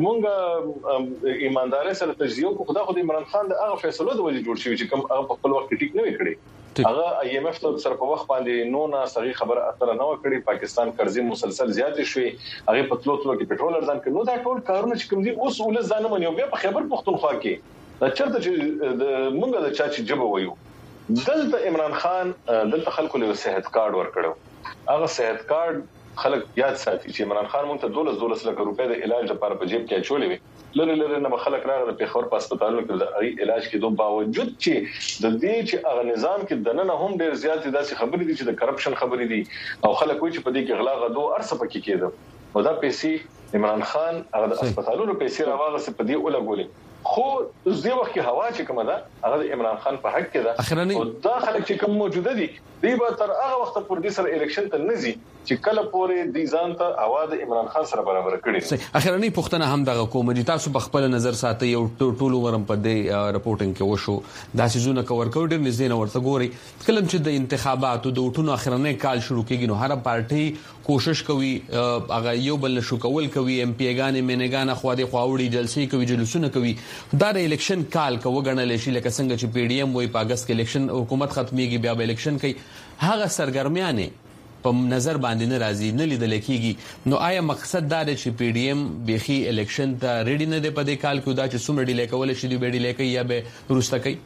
کومه ایمانداري سره تجزیه کو خدا خو د عمران خان د هغه فیصلو د وجې جوړ شوی چې کوم هغه په خپل وخت ټیک نه وکړي هغه IMF ته سره په وخت باندې نو نه صحیح خبر اتره نه وکړي پاکستان قرضې مسلسل زیات شوي هغه په تلو کې پټرول ارزان کړي نو دا ټول کارونه چې کوم دي اوس ول ځانه منیو بیا په خیبر پختونخوا کې دا چرته چې د مونږ د چا چې جبه وایو دلته عمران خان دلته خلکو له صحت کارت ورکړو هغه صحت کارت خلک یاد ساتي چې عمران خان مونږ ته 12 لک روپے د علاج لپاره په جیب کې چولې وي لره نه خلک راغله په خبر په هسپتالونو کې د علاج کې دوه باوجود چې د دې چې هغه نظام کې دنه هم ډېر زیات داسې خبرې دي چې د کرپشن خبرې دي او خلک وایي چې په دې کې غلا غدو ارسه پکې کېده او دا پیسې عمران خان هغه د هسپتالونو پیسې راوغسه په دې ولګولې خو اوس دی وخت کې هوا چې کومه ده هغه د عمران خان په حق کې ده او دا خلک چې کوم موجوده دي دی به تر هغه وخت پورې د سر الیکشن ته نزي چې کله پورې د ځان ته اواز عمران خان سره برابر کړي اخرنی پښتنه هم دغه کوم دي تاسو په خپل نظر ساتي یو ټولو ورم په دې رپورټینګ کې وشو دا سيزونه کور کوډر نږدې نه ورته ګوري کله چې د انتخاباتو د وټونو اخرنی کال شروع کېږي نو هر پارټي کوشش کوي هغه یو بل شو کول کوي ام پی ګانې منګانه خو دې خواوړي جلسې کوي جلوسونه کوي دا د الیکشن کال کو وګڼل شي لکه څنګه چې پی ډی ایم وای په اگست کې الیکشن حکومت ختميږي بیا به الیکشن کوي هغه سرګرمیانه په نظر باندې ناراضي نه لیدل کېږي نو آیا مقصد دا دی چې پی ډی ایم بيخي الیکشن ته ریډي نه دی په دې کال کې دا چې څومره ډیلې کول شي دی به ډیلې کوي یا به روسته کوي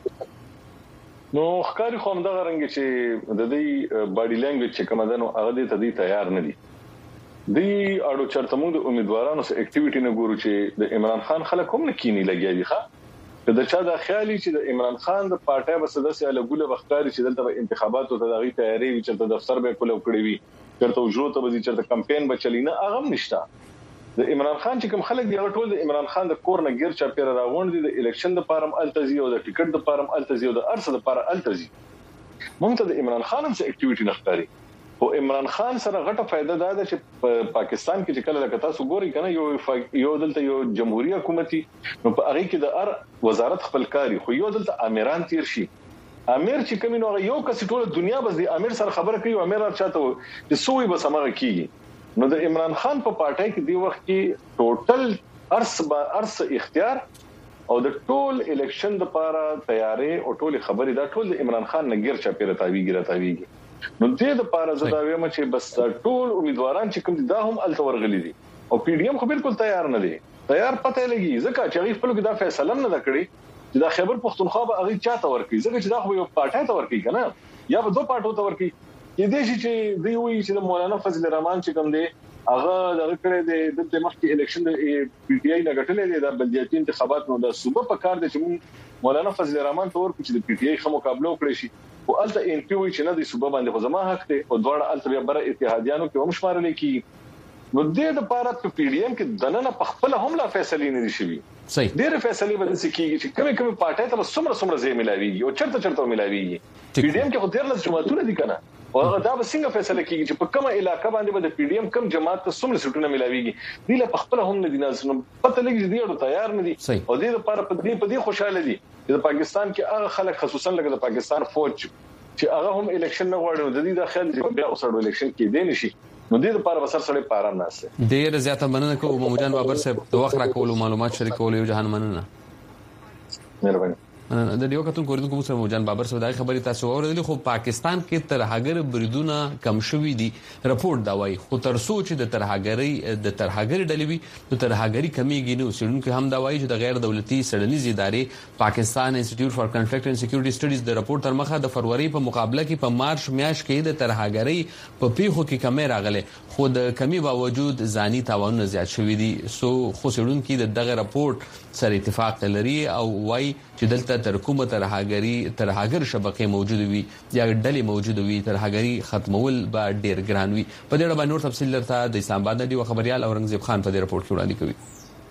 نو ښکاری خو هم دا رنګ چې د دې باډي لانګویج چې کوم ده نو هغه دې ته تیار نه دي دی اړو چرته موږ د امیدوارانو سره اکټیویټي نه ګورو چې د عمران خان خلک هم نه کینی لګیا دي ښه د چا د خیالي چې د عمران خان د پارټي بسدسه الګوله بختاري چې دلته انتخاباتو ته دغه تیاری وي چې د دفتر به کولو کړی وي چرته وجرو ته به چرته کمپاین بچلینه هغه نشته د عمران خان چې کوم خلک دی ټول د عمران خان د کور نه غیر چا پیر راغون دي د الیکشن د پارم التزی او د ټیکټ د پارم التزی او د ارسه د پار التزی مونږ ته د عمران خان هم څه اکټیویټي نختاري او عمران خان سره غټه فائدہ ده چې پاکستان کې چې کله لکه تاسو ګوري کنه یو دلته یو جمهوریت حکومتي نو په هغه کې د ار وزارت خپل کاری خو یو دلته امیران تیر شي امیر چې کوم نو یو کس ټول دنیا بس دی امیر سره خبره کوي امیر چاته چې سوی بس هغه کیږي نو د عمران خان په پارټي کې دی وخت کې ټوټل ارس اختیار او د ټول الیکشن د لپاره تیاری او ټول خبرې دا ټول د عمران خان نګیر چا پیره تاویږي نو دې د پاره زدا ویم چې بس ټول امیدواران چې کوم دا هم التور غلي دي او پی ډی ایم خو بالکل تیار نه دي تیار پته لګي ځکه چې هغه خپل دا فیصله نه کړی چې دا خیبر پختونخوا به هغه چاته ورکړي ځکه چې دا خو یو پارټي ته ورکړي کنه یا به دوه پارټو ته ورکړي کې دې چې دی وی چې مولانا فضل الرحمن چې کوم دی هغه دغه کړی د مخکې الیکشن د پی ټی آی نه غټلې دي د بلدیاتي انتخابات نو د صوبه په کار دي چې مولانا فضل الرحمن تور چې د پی ټی آی خمو مقابله وکړي شي او الته ان پی وی چې نه د صوبه باندې خو زما حق دی او دواړه الته بیا بر اتحادیانو کې هم شمارل کی نو د لپاره په پی ډی ایم کې دنه په خپل هم لا فیصله نه دي شوی صحیح ډېر فیصله به د سکیږي چې کومه پارټي ته څومره زی ملاويږي او چرته ملاويږي پی ډی ایم کې خو ډېر لږ جماعتونه دي کنه او دا به څنګه فیصله کیږي چې په کومه علاقې باندې به د پی ډی ایم کم جماعت ته څومره سټونه ملاويږي دی له خپل هم نه دي نازنه پته لګي دی او تیار نه دي او د لپاره په دې خوشاله دي چې پاکستان کې هغه خلک خصوصا لکه د پاکستان فوج چې هغه هم الیکشن نه غواړي د دې د خیال چې بیا اوسړو الیکشن کې دی نشي نو دې لپاره بسر سره پارام ناسه ډیر زیاته مننه کوم موجان بابر صاحب د وخت راکولو معلومات شریکولو یو جهان مننه مهرباني د یو کتون کوریدونکو سره موجان بابر سودای خبري تاسو اوریدل خو پاکستان کې ترهګر بریدونه کم شوي دي رپورت دا وایي خو تر سوچ د ترهګری ډلوي د ترهګری کمیږي نو سړونکو هم دا وایي چې د غیر دولتي سړنیزي ادارې پاکستان انسټیټیوټ فار کنفلیکټ اند سکیورټي سټډیز د رپورت تر مخه د فروری په مقابله کې په مارچ میاشت کې د ترهګری په پیښو کې کمی راغله خو د کمی باوجود ځاني تاوانونه زیات شوي دي سو خو سړونکو دغه رپورت سره اتفاق لري او وایي چې دلته تر کومه ترهګر شبکې موجود وي یا ډلې موجود وي ترهګری ختمول به ډیر ګران وي په دې اړه باندې نور تفصیل لرته د اسلام آباد دی خبريال اورنګزیب خان په دې رپورت کې وړاندې کوي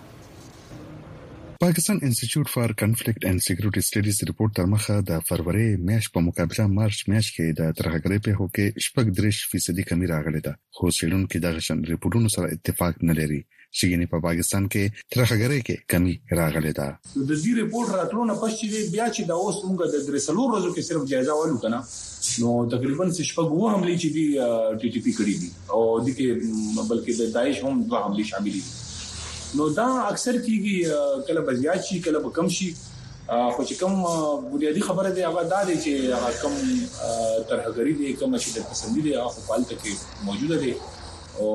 پاکستان انسټیټیوټ فار کنفلیکټ اند سکیورټي سټډیز ریپورت تر مخه د فروری میاشت په مقابله مارچ میاشت کې د ترهګری په هو کې 3% کمی راغلی ده خو سیلون کې د غشن ریپورتونو سره اتفاق نه لري چې په پاکستان کې ترهګری کې کمی راغلی ده د دې ریپورت راتلونه پښ چې بیا چې د اوس موږ د درسلو ورځو کې صرف جایزه والو کنه نو تقریبا 6 حمله چې دی ټي ټي پی کړی دي او د کې بلکې د داعش هم دوه حمله شامل دي نو دا اکثر کیږي کله بزیات شي کله کم شي خو چې کوم بنیادی خبره دی هغه دا دی چې هغه کوم ترهګری دی کوم چې د پسندیده هغه فعالیت کې موجوده دي او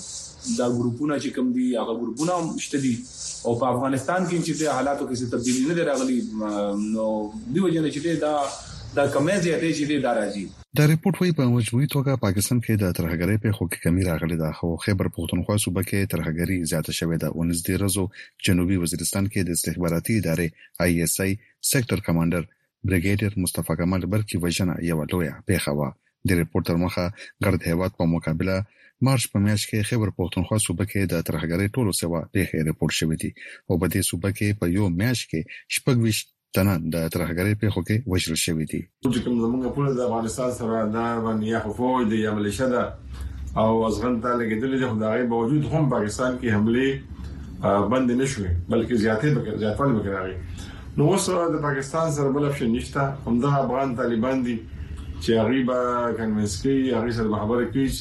دا ګروپونه چې کوم دي هغه ګروپونه شته دي او په افغانستان کې چې حالاتو کې څه تبدیلی نه راغلي نو دی وجه چې دا کمې زیاتې چې دي دا راځي دا ریپورت وایي په مجموعي توګه پاکستان کې د ترهګری په خو کې کمی راغلی ده خو خیبر پختونخوا صوبه کې ترهګری زیاته شوې ده 19 ورځو جنوبي وزیرستان کې د استخباراتي ادارې آی اس آی سېکټر کمانډر بریګیډیر مصطفی کمال برکی وژنه یو لویه پیښه و د ریپورت تر مخه ګرد هیواد په مقابله مارچ په میاشت کې خیبر پختونخوا صوبه کې د ترهګری ټولو سوا پیښې ریپورت شوې دي او په دې صوبه کې په یو میاشت کې 26 تنه د ترهګری په خو کې وژل شوې دي چې کوم زمونږ په د افغانستان سره دا باندې یا خو د عملیشه ده او ازغن ته لګیدل د خدای باوجود هم پاکستان کې حمله بند نشوي بلکې زیاتوالی وکړي نو اوس د پاکستان سره بل اپشن نشته هم د افغان طالبان دي چې غریبه کنوینس کوي هغه سره خبره کوي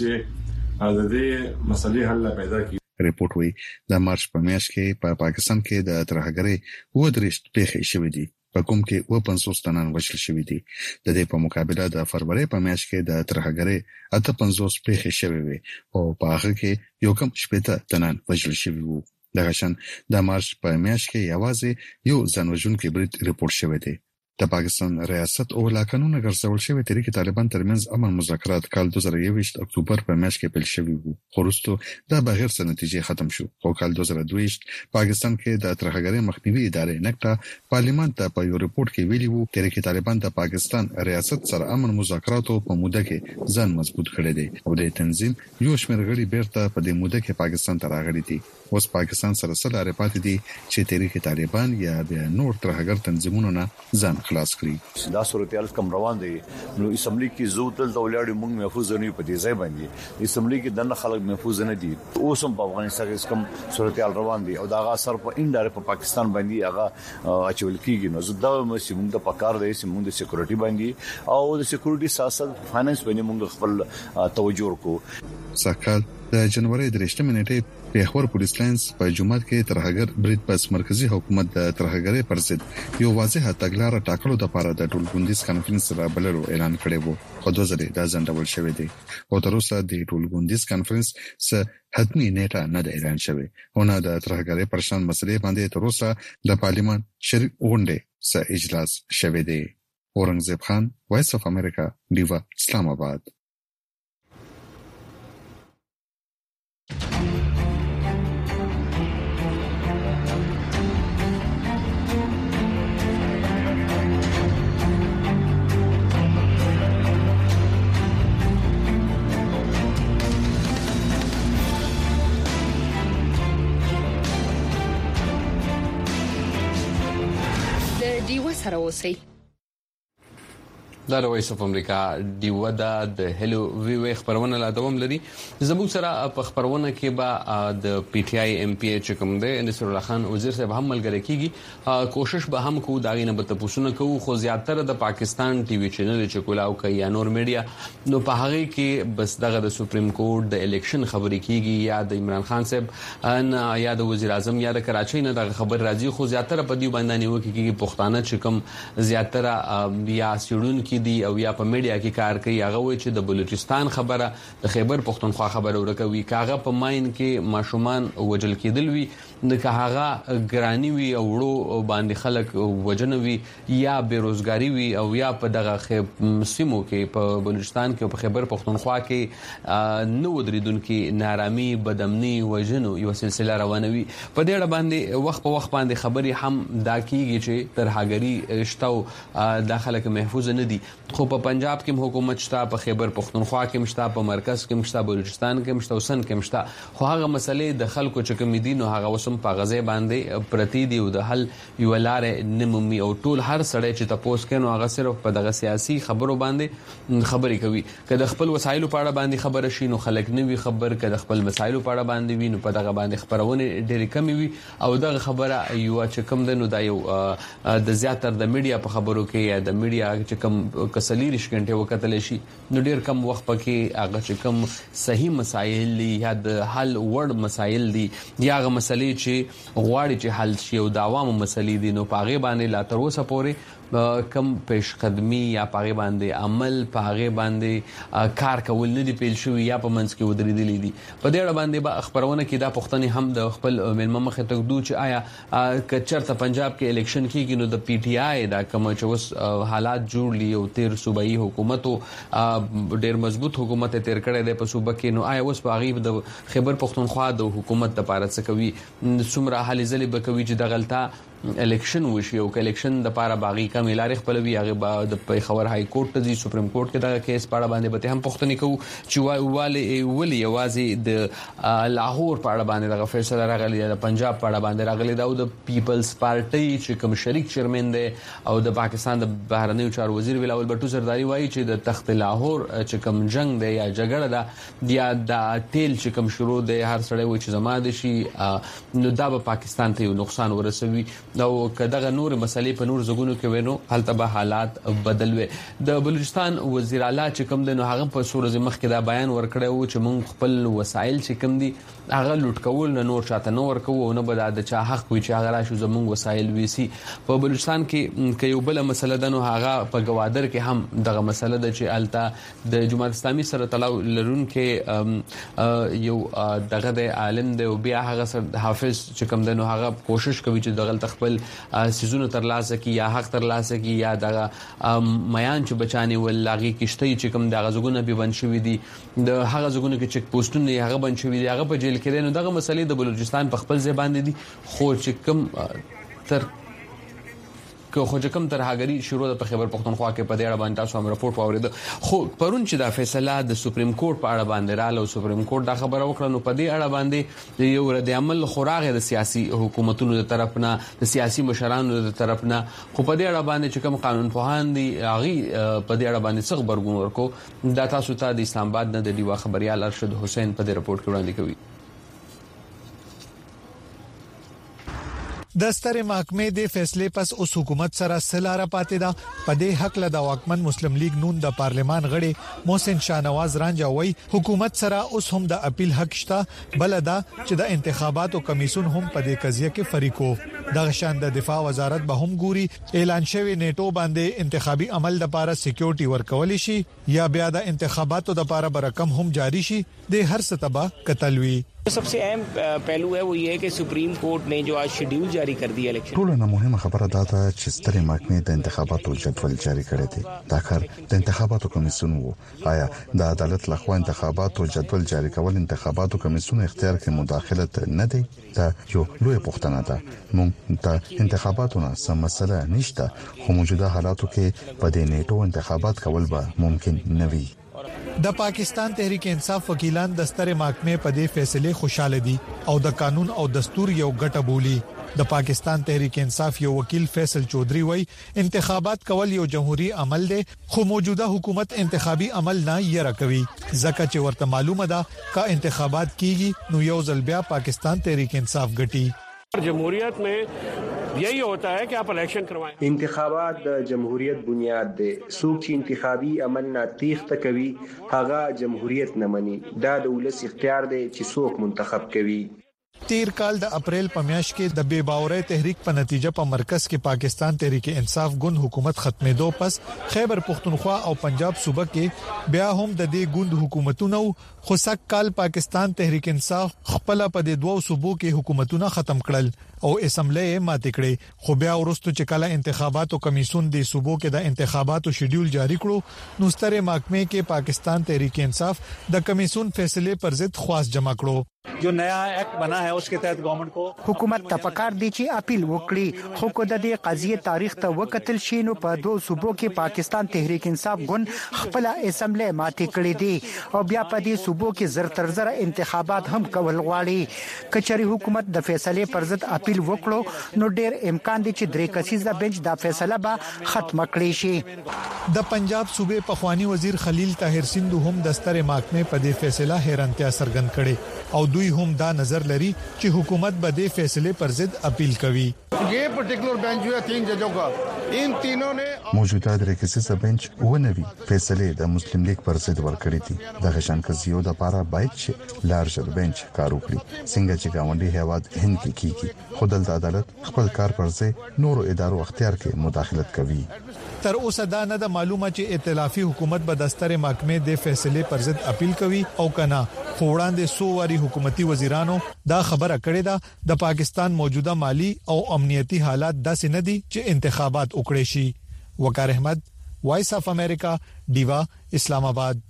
چې د دې مسلې حل پیدا کړي ریپورت وی د مارچ په میاشت کې په پاکستان کې د ترهګری ودرېشت پیښې شوې دي په کوم کې 50 تنان وژل شوي دي د دې په مقابله د فروری په میاشت کې د ترهګری 58 پیښې شوې وي او په هغه کې یو کم 70 تنان وژل شوي وو د غشن د مارچ په میاشت کې یوازې یو ځانوژونکو برید ریپورت شوی دی د پاکستان ریاست او لاکانونه ګرځول شوی تحریک طالبان ترمنځ امن مذاکرات کال 2021 اکتوبر په میاشت کې پیل شوی وو خو وروسته دا بغیر څه نتیجې ختم شو خو کال 2022 پاکستان کې د ترهګری مخنیوي ادارې نکټه پارلیمان ته په یو ریپورت کې ویلي وو تحریک طالبان د پاکستان ریاست سره امن مذاکراتو په موده کې ځان مضبوط کړی دی او د تنظیم یو شمېر غړي بیرته په دې موده کې پاکستان ته راغلي دي اوس پاکستان سره سره پاتې دي چې تحریک طالبان یا د نور ترهګر تنظیمونو نه ځان خلاص کړي دا صورتحال کم روان دي نو اسمبلی کې زو تل دولاړي موږ محفوظ نه یو په دې ځای باندې اسمبلی کې دنه خلک محفوظ نه دي اوس هم په افغانستان کې کم صورتحال روان دي او دا غا سر په انډایرکټ په پاکستان باندې هغه اچول کیږي نو زدا موږ د پکار دی چې موږ د سکیورټي باندې او د سکیورټي سیاست فاینانس باندې موږ خپل توجه وکړو سکهال د جنوري 3 نیټه پیښور پولیس لاینز په جمعات کې ترهګر برید پس مرکزی حکومت د ترهګری پر ضد یو واضحه تګلارې ټاکلو لپاره د ټولګوندیز کانفرنس را بللو اعلان کړی وو خو د ځلې د ځندول شوې دي او تر اوسه د ټولګوندیز کانفرنس څخه حتمی نیټه نه د اعلان شوی او نه د ترهګری پرشان مسلې باندې تر اوسه د پارلیمان شریک غونډه څخه اجلاس شوی دی اورنګزیب خان وایس اف امریکا دیوا اسلام آباد سره اوسئ. د وایس اف امریکا دیو د هلو وی وی خبرونه لا دوم لري زموږ سره په خبرونه کې به د پی ټی آی ایم پی ایچ کوم دی نصر الله خان وزیر صاحب هم ملګری کیږي کوشش به هم کوو داغینه به تاسو کوو خو زیاتره د پاکستان ټي وي چینل چې کولاو کوي یا نور میډیا نو په هغه کې بس دغه د سپریم کورټ د الیکشن خبرې کیږي یا د عمران خان صاحب ان یا د وزیر اعظم یا د کراچۍ نه د خبر راځي خو زیاتره په دې باندې نیو کیږي پښتانه چې کوم زیاتره یا سیډون کې دی او یا په میډیا کې کار کوي هغه وایي چې د بلوچستان خبره د خیبر پختونخوا خبره ورکوي کاغه په ماين کې ماشومان وجل کېدل وی د کاغه ګرانی وی او ورو باندې خلک وجنوي یا بیروزګاری وی او یا په دغه سیمو کې په بلوچستان کې او په خیبر پختونخوا کې نو درېدونکو نارامي بدامني وجنو یو سلسله روانوي په دې اړه باندې وخت په وخت باندې خبري هم دا کیږي چې ترهګری شتو داخله کې محفوظ نه دي خو په پنجاب کې حکومت شته په خیبر پختونخوا کې شته په مرکز کې شته بلوچستان کې شته وسن کې شته خو هغه مسلې د خلکو چې کوم دي نو هغه وسم په غزه باندې پرتی دی او د حل یو لارې نمومي او ټول هر سړی چې تاسو کې نو هغه صرف په دغه سیاسي خبرو باندې خبرې کوي کله خپل وسایلو په اړه باندې خبره شي نو خلک نه وي خبر کله خپل مسایلو په اړه باندې وي نو په دغه باندې خبرونه ډېری کمی وي او دغه خبره یو چې کوم د نو دا یو د زیاتره د میډیا په خبرو کې یا د میډیا چې کوم کسلیریش غنټه وکتل شي نو ډیر کم وخت پکې هغه چې کوم صحیح مسایل دي یا د حل وړ مسایل دي یا هغه مسلې چې غواړي چې حل شي او د عوامو مسلې دي نو پاغه باندې لا تر اوسه پورې کم پیش قدمی یا پاغه باندې عمل پاغه باندې کار کول نه دی پیل شوی یا په منځ کې ودرېدلې دي په دې اړه باندې به خبرونه کې دا پښتني هم د خپل ملمه مخه تقدو چې آیا کچرته پنجاب کې الیکشن کېږي نو د پی ټی آی دا کوم چې اوس حالات جوړ لی او تیر صوبایي حکومت ډېر مضبوط حکومت تیر کړی دی په صوبه کې نو آیا اوس په غیب د خیبر پختونخوا د حکومت لپاره څه کوي څومره حل ځلې بکوي چې د غلطه الیکشن وشي او الیکشن د پاره باغی کم لارې خپلوي هغه د پیښور های کورټ ته د سپریم کورټ کې دا کیس پاړه باندې به هم پښتني کو چې ولی یوازې د لاهور پاړه باندې د فیصله راغلی د پنجاب پاړه باندې راغلی دا د پیپلز پارټي چې کوم شریک چیرمن دی او د پاکستان د بهرنیو چارو وزیر ولاول بټو زرداری وایي چې د تخت لاهور چې کوم جنگ دی یا جګړه ده یا د تیل چې کوم شروع دی هر سړی وایي چې زما د شي نو دا په پاکستان ته یو نقصان ورسوي نو کداغه نور مسلې په نور زګونو کې وینو حالت به حالات بدل وي د بلوچستان وزیر اعلی چې کوم د نو هغه په سورې مخ کې دا بیان ورکړی و چې مونږ خپل وسایل چې کوم دي هغه لوټ کول نه نور شاته نو ورکو او نه بد د چا حق وي چې هغه راشي زمونږ وسایل ویسي په بلوچستان کې کې یو بل مسله ده نو هغه په گوادر کې هم دغه مسله ده چې التا د جماعت اسلامي سره تلاو لرون کې یو دغه د عالم دی او بیا هغه حافظ چې کوم د نو هغه کوشش کوي چې دغه خپل سيزونو ترلاسه کی یا حق ترلاسه کی یا دغه میان چې بچانی ولغي کشته چې کوم دغه زګونه به بنشوي دي د هغه زګونه کې چک پوسټونه هغه بنشوي دي هغه په جیل کې نو دغه مسلې د بلوچستان په خپل ځای باندې دي خو چې کوم تر خو چې کوم ترهګری شروع د خیبر پختونخوا کې په دې اړه باندې تاسو هم راپورټ واورید خو پرون چې دا فیصله د سپریم کورټ په اړه باندې رااله او سپریم کورټ دا خبره وکړه نو په دې اړه باندې یو رد عمل خوراغه د سیاسي حکومتونو د طرفنا د سیاسي مشرانو د طرفنا خو په دې اړه باندې چې کوم قانون پوهان دي هغه په دې اړه باندې څه خبرګون ورکو دا تاسو ته د اسلام آباد نه د دیوا خبريال ارشد حسین په دې رپورټ کې وړاندې کوي د ستر محکمې د فیصلې پس اوس حکومت سره سلاره پاتې ده په دې حق له د واکمن مسلم لیگ نون د پارلمان غړي محسن شاهنواز رانجه وای حکومت سره اوس هم د اپیل حق شته بلدا چې د انتخاباتو کمیسون هم په دې قضیه کې فریقو د شان د دفاع وزارت به هم ګوري اعلان شوی نیټو باندې انتخابي عمل د لپاره سکیورټي ورکول شي یا بیا د انتخاباتو د لپاره برکم هم جاری شي د هر ستبا قتلوي सबसे अहम पहलू है वो ये है कि सुप्रीम कोर्ट ने जो आज शेड्यूल जारी कर दिया इलेक्शन ټول نه مهمه خبره دا ده چې سترې محکمې د انتخاباتو جدول جاری کړی دی دا کار د انتخاباتو کمیسیون وو آیا د عدالت لخوا انتخاباتو جدول جاری کول انتخاباتو کمیسیون اختیار کې مداخلت نه دی دا یو لوی پوښتنه ده موږ د انتخاباتو نه سم مسله نشته خو موجوده حالاتو کې په دې نیټو انتخابات کول به ممکن نه وي د پاکستان تحریک انصاف وکیلان د ستر محکمې په دې فیصله خوشاله دي او د قانون او دستور یو ګټه بولی د پاکستان تحریک انصاف یو وکیل فیصل چودھری وای انتخابات کول یو جمهوریت عمل دی خو موجوده حکومت انتخابي عمل نه یره کوي ځکه چې ورته معلومه ده کا انتخابات کیږي نو یو ځل بیا پاکستان تحریک انصاف ګټي جمهوریت में यही होता है कि आप इलेक्शन करवाएं انتخابات د جمهوریت بنیاد دی څوک چې انتخابي عمل نه تیښته کوي هغه جمهوریت نه مني دا د ولس اختیار دی چې څوک منتخب کوي تیر کال د اپریل په میاشت کې د بے باورۍ تحریک په نتیجه په مرکز کې پاکستان تحریک انصاف ګوند حکومت ختمېدو پس خیبر پختونخوا او پنجاب صوبه کې بیا هم د دې ګوند حکومتونو خو سک کال پاکستان تحریک انصاف خپل په دې دوه صوبو کې حکومتونه ختم کړل او اسمبلی ماته کړې خو بیا ورستو چې کله انتخاباتو کمیسون د صوبو کې د انتخاباتو شیډول جاری کړو نو ستره محکمه کې پاکستان تحریک انصاف د کمیسون فیصله پر ضد خواست جمع کړو जो नया एक्ट बना है उसके तहत गवर्नमेंट को हुकूमत तपकार दी چې اپیل وکړي خو کو د دې قضیه تاریخ ته وکتل شي نو په دوه صوبو کې پاکستان تحریک انصاف ګوند خپل اسمبلی ماتې کړې دي او بیا په دې صوبو کې زر تر زر انتخابات هم کول غواړي کچري حکومت د فیصله پر ضد اپیل وکړو نو ډېر امکان دی چې درې کسیزه بنچ دا فیصله به ختم کړي شي د پنجاب صوبې پخوانی وزیر خلیل طاهر سیندو هم د ستره محکمه په دې فیصله حیرانتیا څرګند کړي او دوی هم دا نظر لري چې حکومت به د فیصله پر ضد اپیل کوي یہ پرٹیکولر بینچ جو ہے 3 ججوں کا ان تینوں نے موجوده درې کسیزه بنچ ونوي فیصله د مسلم لیگ پر ضد ورکړي دي د غشن کزیو د لپاره باید چې لارجر بنچ کار وکړي څنګه چې گاونډي هیواد هند کې کیږي خود د عدالت خپل کار پر ځای نورو ادارو اختیار کې مداخلت کوي تر اوسه دا نه د معلومه چې ائتلافي حکومت به د ستره محکمه د فیصله پر ضد اپیل کوي او کنه خو وړاندې 100 واري حکومتي وزیرانو دا خبره کړې ده د پاکستان موجوده مالی او امنیتي حالات داسې نه دي چې انتخابات وکړي شي وقار احمد وایس اف امریکا دیوا اسلام آباد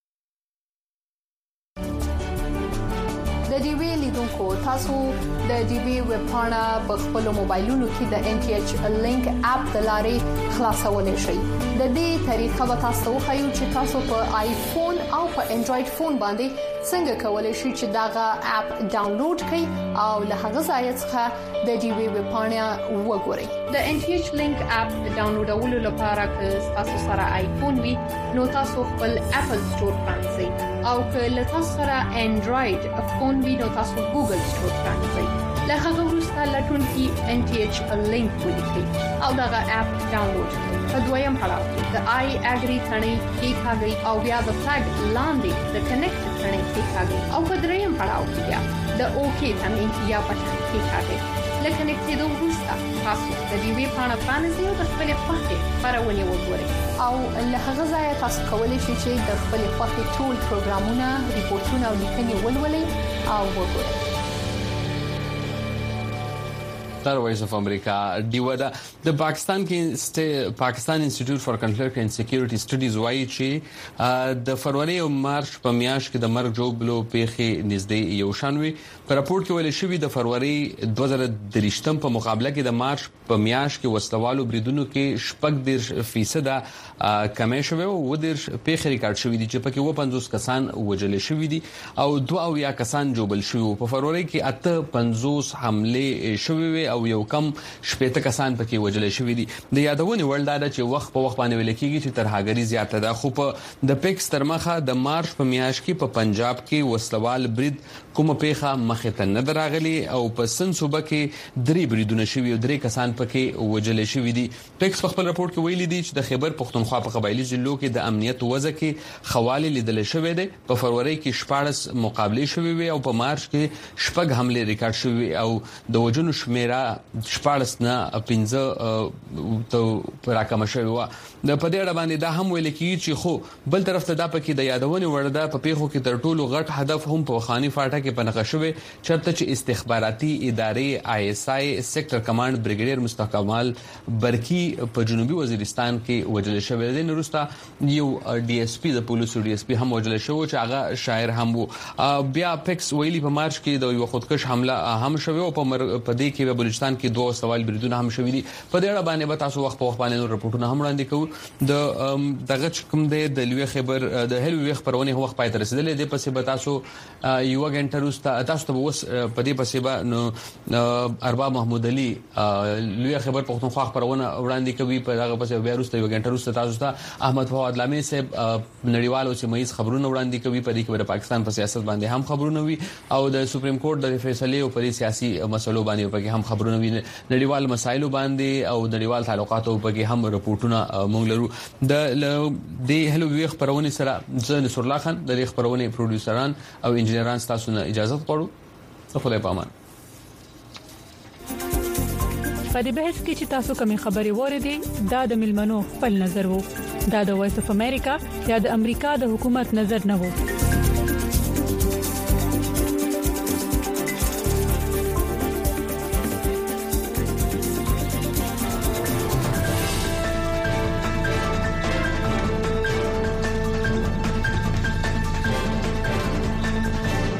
د ډیوی لیدونکو تاسو د ډیوی ویب پاڼه په خپل موبایلونو کې د ان ټي ایچ لینک اپ د لارې خلاصولای شئ د دې طریقه به تاسو خو چې تاسو په آیفون او په انډراید فون باندې څنګه کولای شئ چې داغه اپ ډاونلوډ کړئ او له هغه ځای څخه د ډیوی ویب پاڼه وګورئ د ان ټي ایچ لینک اپ ډاونلوډولو لپاره که تاسو سره آیفون وي نو تاسو خپل اپل سٹور پرانځئ او که له تاسو سره انډراید فون وي نو تاسو ګوګل سٹور پرانځئ له هغه وروسته لټونکي ان ټي ایچ لینک ولیکئ او دغه اپ ډاونلوډ کړئ په دویم پړاو کې د آی اګری ثنې کلیکاږئ او بیا د فلګ لاندې د کنیکټ ثنې کلیکاږئ او په دریم پړاو کې بیا د اوکی ثنې یا بټن کلیکاږئ لکه نکټېدو وروسته تاسو د دې وی پاڼه پرانیزئ او د خپل خوښې خبرونه وګورئ او له هغه ځای تاسو کولی شئ چې د خپل خوښې ټول پروګرامونه ریپورتونه او لیکنې ولولئ او وګورئ تر وایس اف امریکا دیودا د پاکستان کې پاکستان انسټیټیوټ فار کنفلیکټ اینڈ سکیورټي سټډیز وایي چې د فروری او مارچ په میاشت کې د مرګ جوړبلو پیښې نږدې یو شانوي په راپور کې ویل شوی د فروری 2023 په مقابله کې د مارچ په میاشت کې وسلوالو بریدونو کې 10% کمې شوې او ودر پیښې ریکارډ شوې دي چې پکې 50 کسان وژل شوې دي او 2 کسان جوړبل شوی په فروری کې 850 حمله شوې او یو کم شپږ کسان پکې وژل شوی دي د یادونه ورلد دا چې وخت په وخت باندې ویل کېږي چې ترهاګری زیاته ده خو په د پیکس ترمخه د مارچ په میاشت کې په پنجاب کې وسلوال برید کومه پیښه مخه ته نه دراغلي او په سن صوبه کې 3 بریدونه شوي او 3 کسان پکې وژل شوی دي پیکس په خپل راپور کې ویلي دي چې د خیبر پختونخوا په قبایلی ضلعو کې د امنیت وضع کې خواله لیدل شوې ده په فروری کې 14 مقابله شوې وي او په مارچ کې شپږ حمله ریکارډ شوې او د وژنو شمیره 14 نه 15 ته راکم شوی و د پدې اړه باندې دا هم ویل کیږي چې خو بل طرف ته دا پکې د یادونه ورده په پیښو کې تر ټولو غټ هدف هم په خاني فاټا کې پنځه شوی چرته چې استخباراتي ادارې آی اس آی سېکټر کمانډ بریګیډیر مصطفی کمال برکی په جنوبي وزیرستان کې وژل شوی دی نورسته یو ډي اس پی د پولیسو ډي اس پی هم وژل شوی چې هغه شاعر هم وو بیا پیکس ویلي په مارچ کې د یو خودکش حمله هم شوی او په دې کې بلوچستان کې 2 سوال بریدونه هم شوې دي. په دې اړه باندې به تاسو وخت په وخت باندې راپورټونه هم وړاندې کوو. د دغه کوم د لوی خبر د هلو وی خبرونه وخت پای ته رسیدلې ده. پسې به تاسو یو غنټه روسته تاسو ته اوس په دې پسې به نو ارباب محمود علي لوی خبر پښتونخوا خبرونه وړاندې کوي. په دغه پسې بیا روسته یو غنټه روسته تاسو ته احمد فواد لامي صاحب نړیوالو سیمایي خبرونه وړاندې کوي. په دې کې د پاکستان په سیاست باندې هم خبرونه وي او د سپریم کورټ د فیصله او پر سیاسي مسلو باندې په کې هم خبرونه وي. نړیوال مسایلو باندې او نړیوال تعلقاتو په کې هم رپورټونه مونږ لرو. د هلو وی خبرونه سره زه نصر الله خان د خبرونه پروډوسران او انجنیران تاسو نه اجازه غواړو. خدای په امان. په دې بحث کې چې تاسو کومې خبرې وریدي دا د ملمنو خپل نظر وو. دا د وایس اف امریکا یا د امریکا د حکومت نظر نه وو.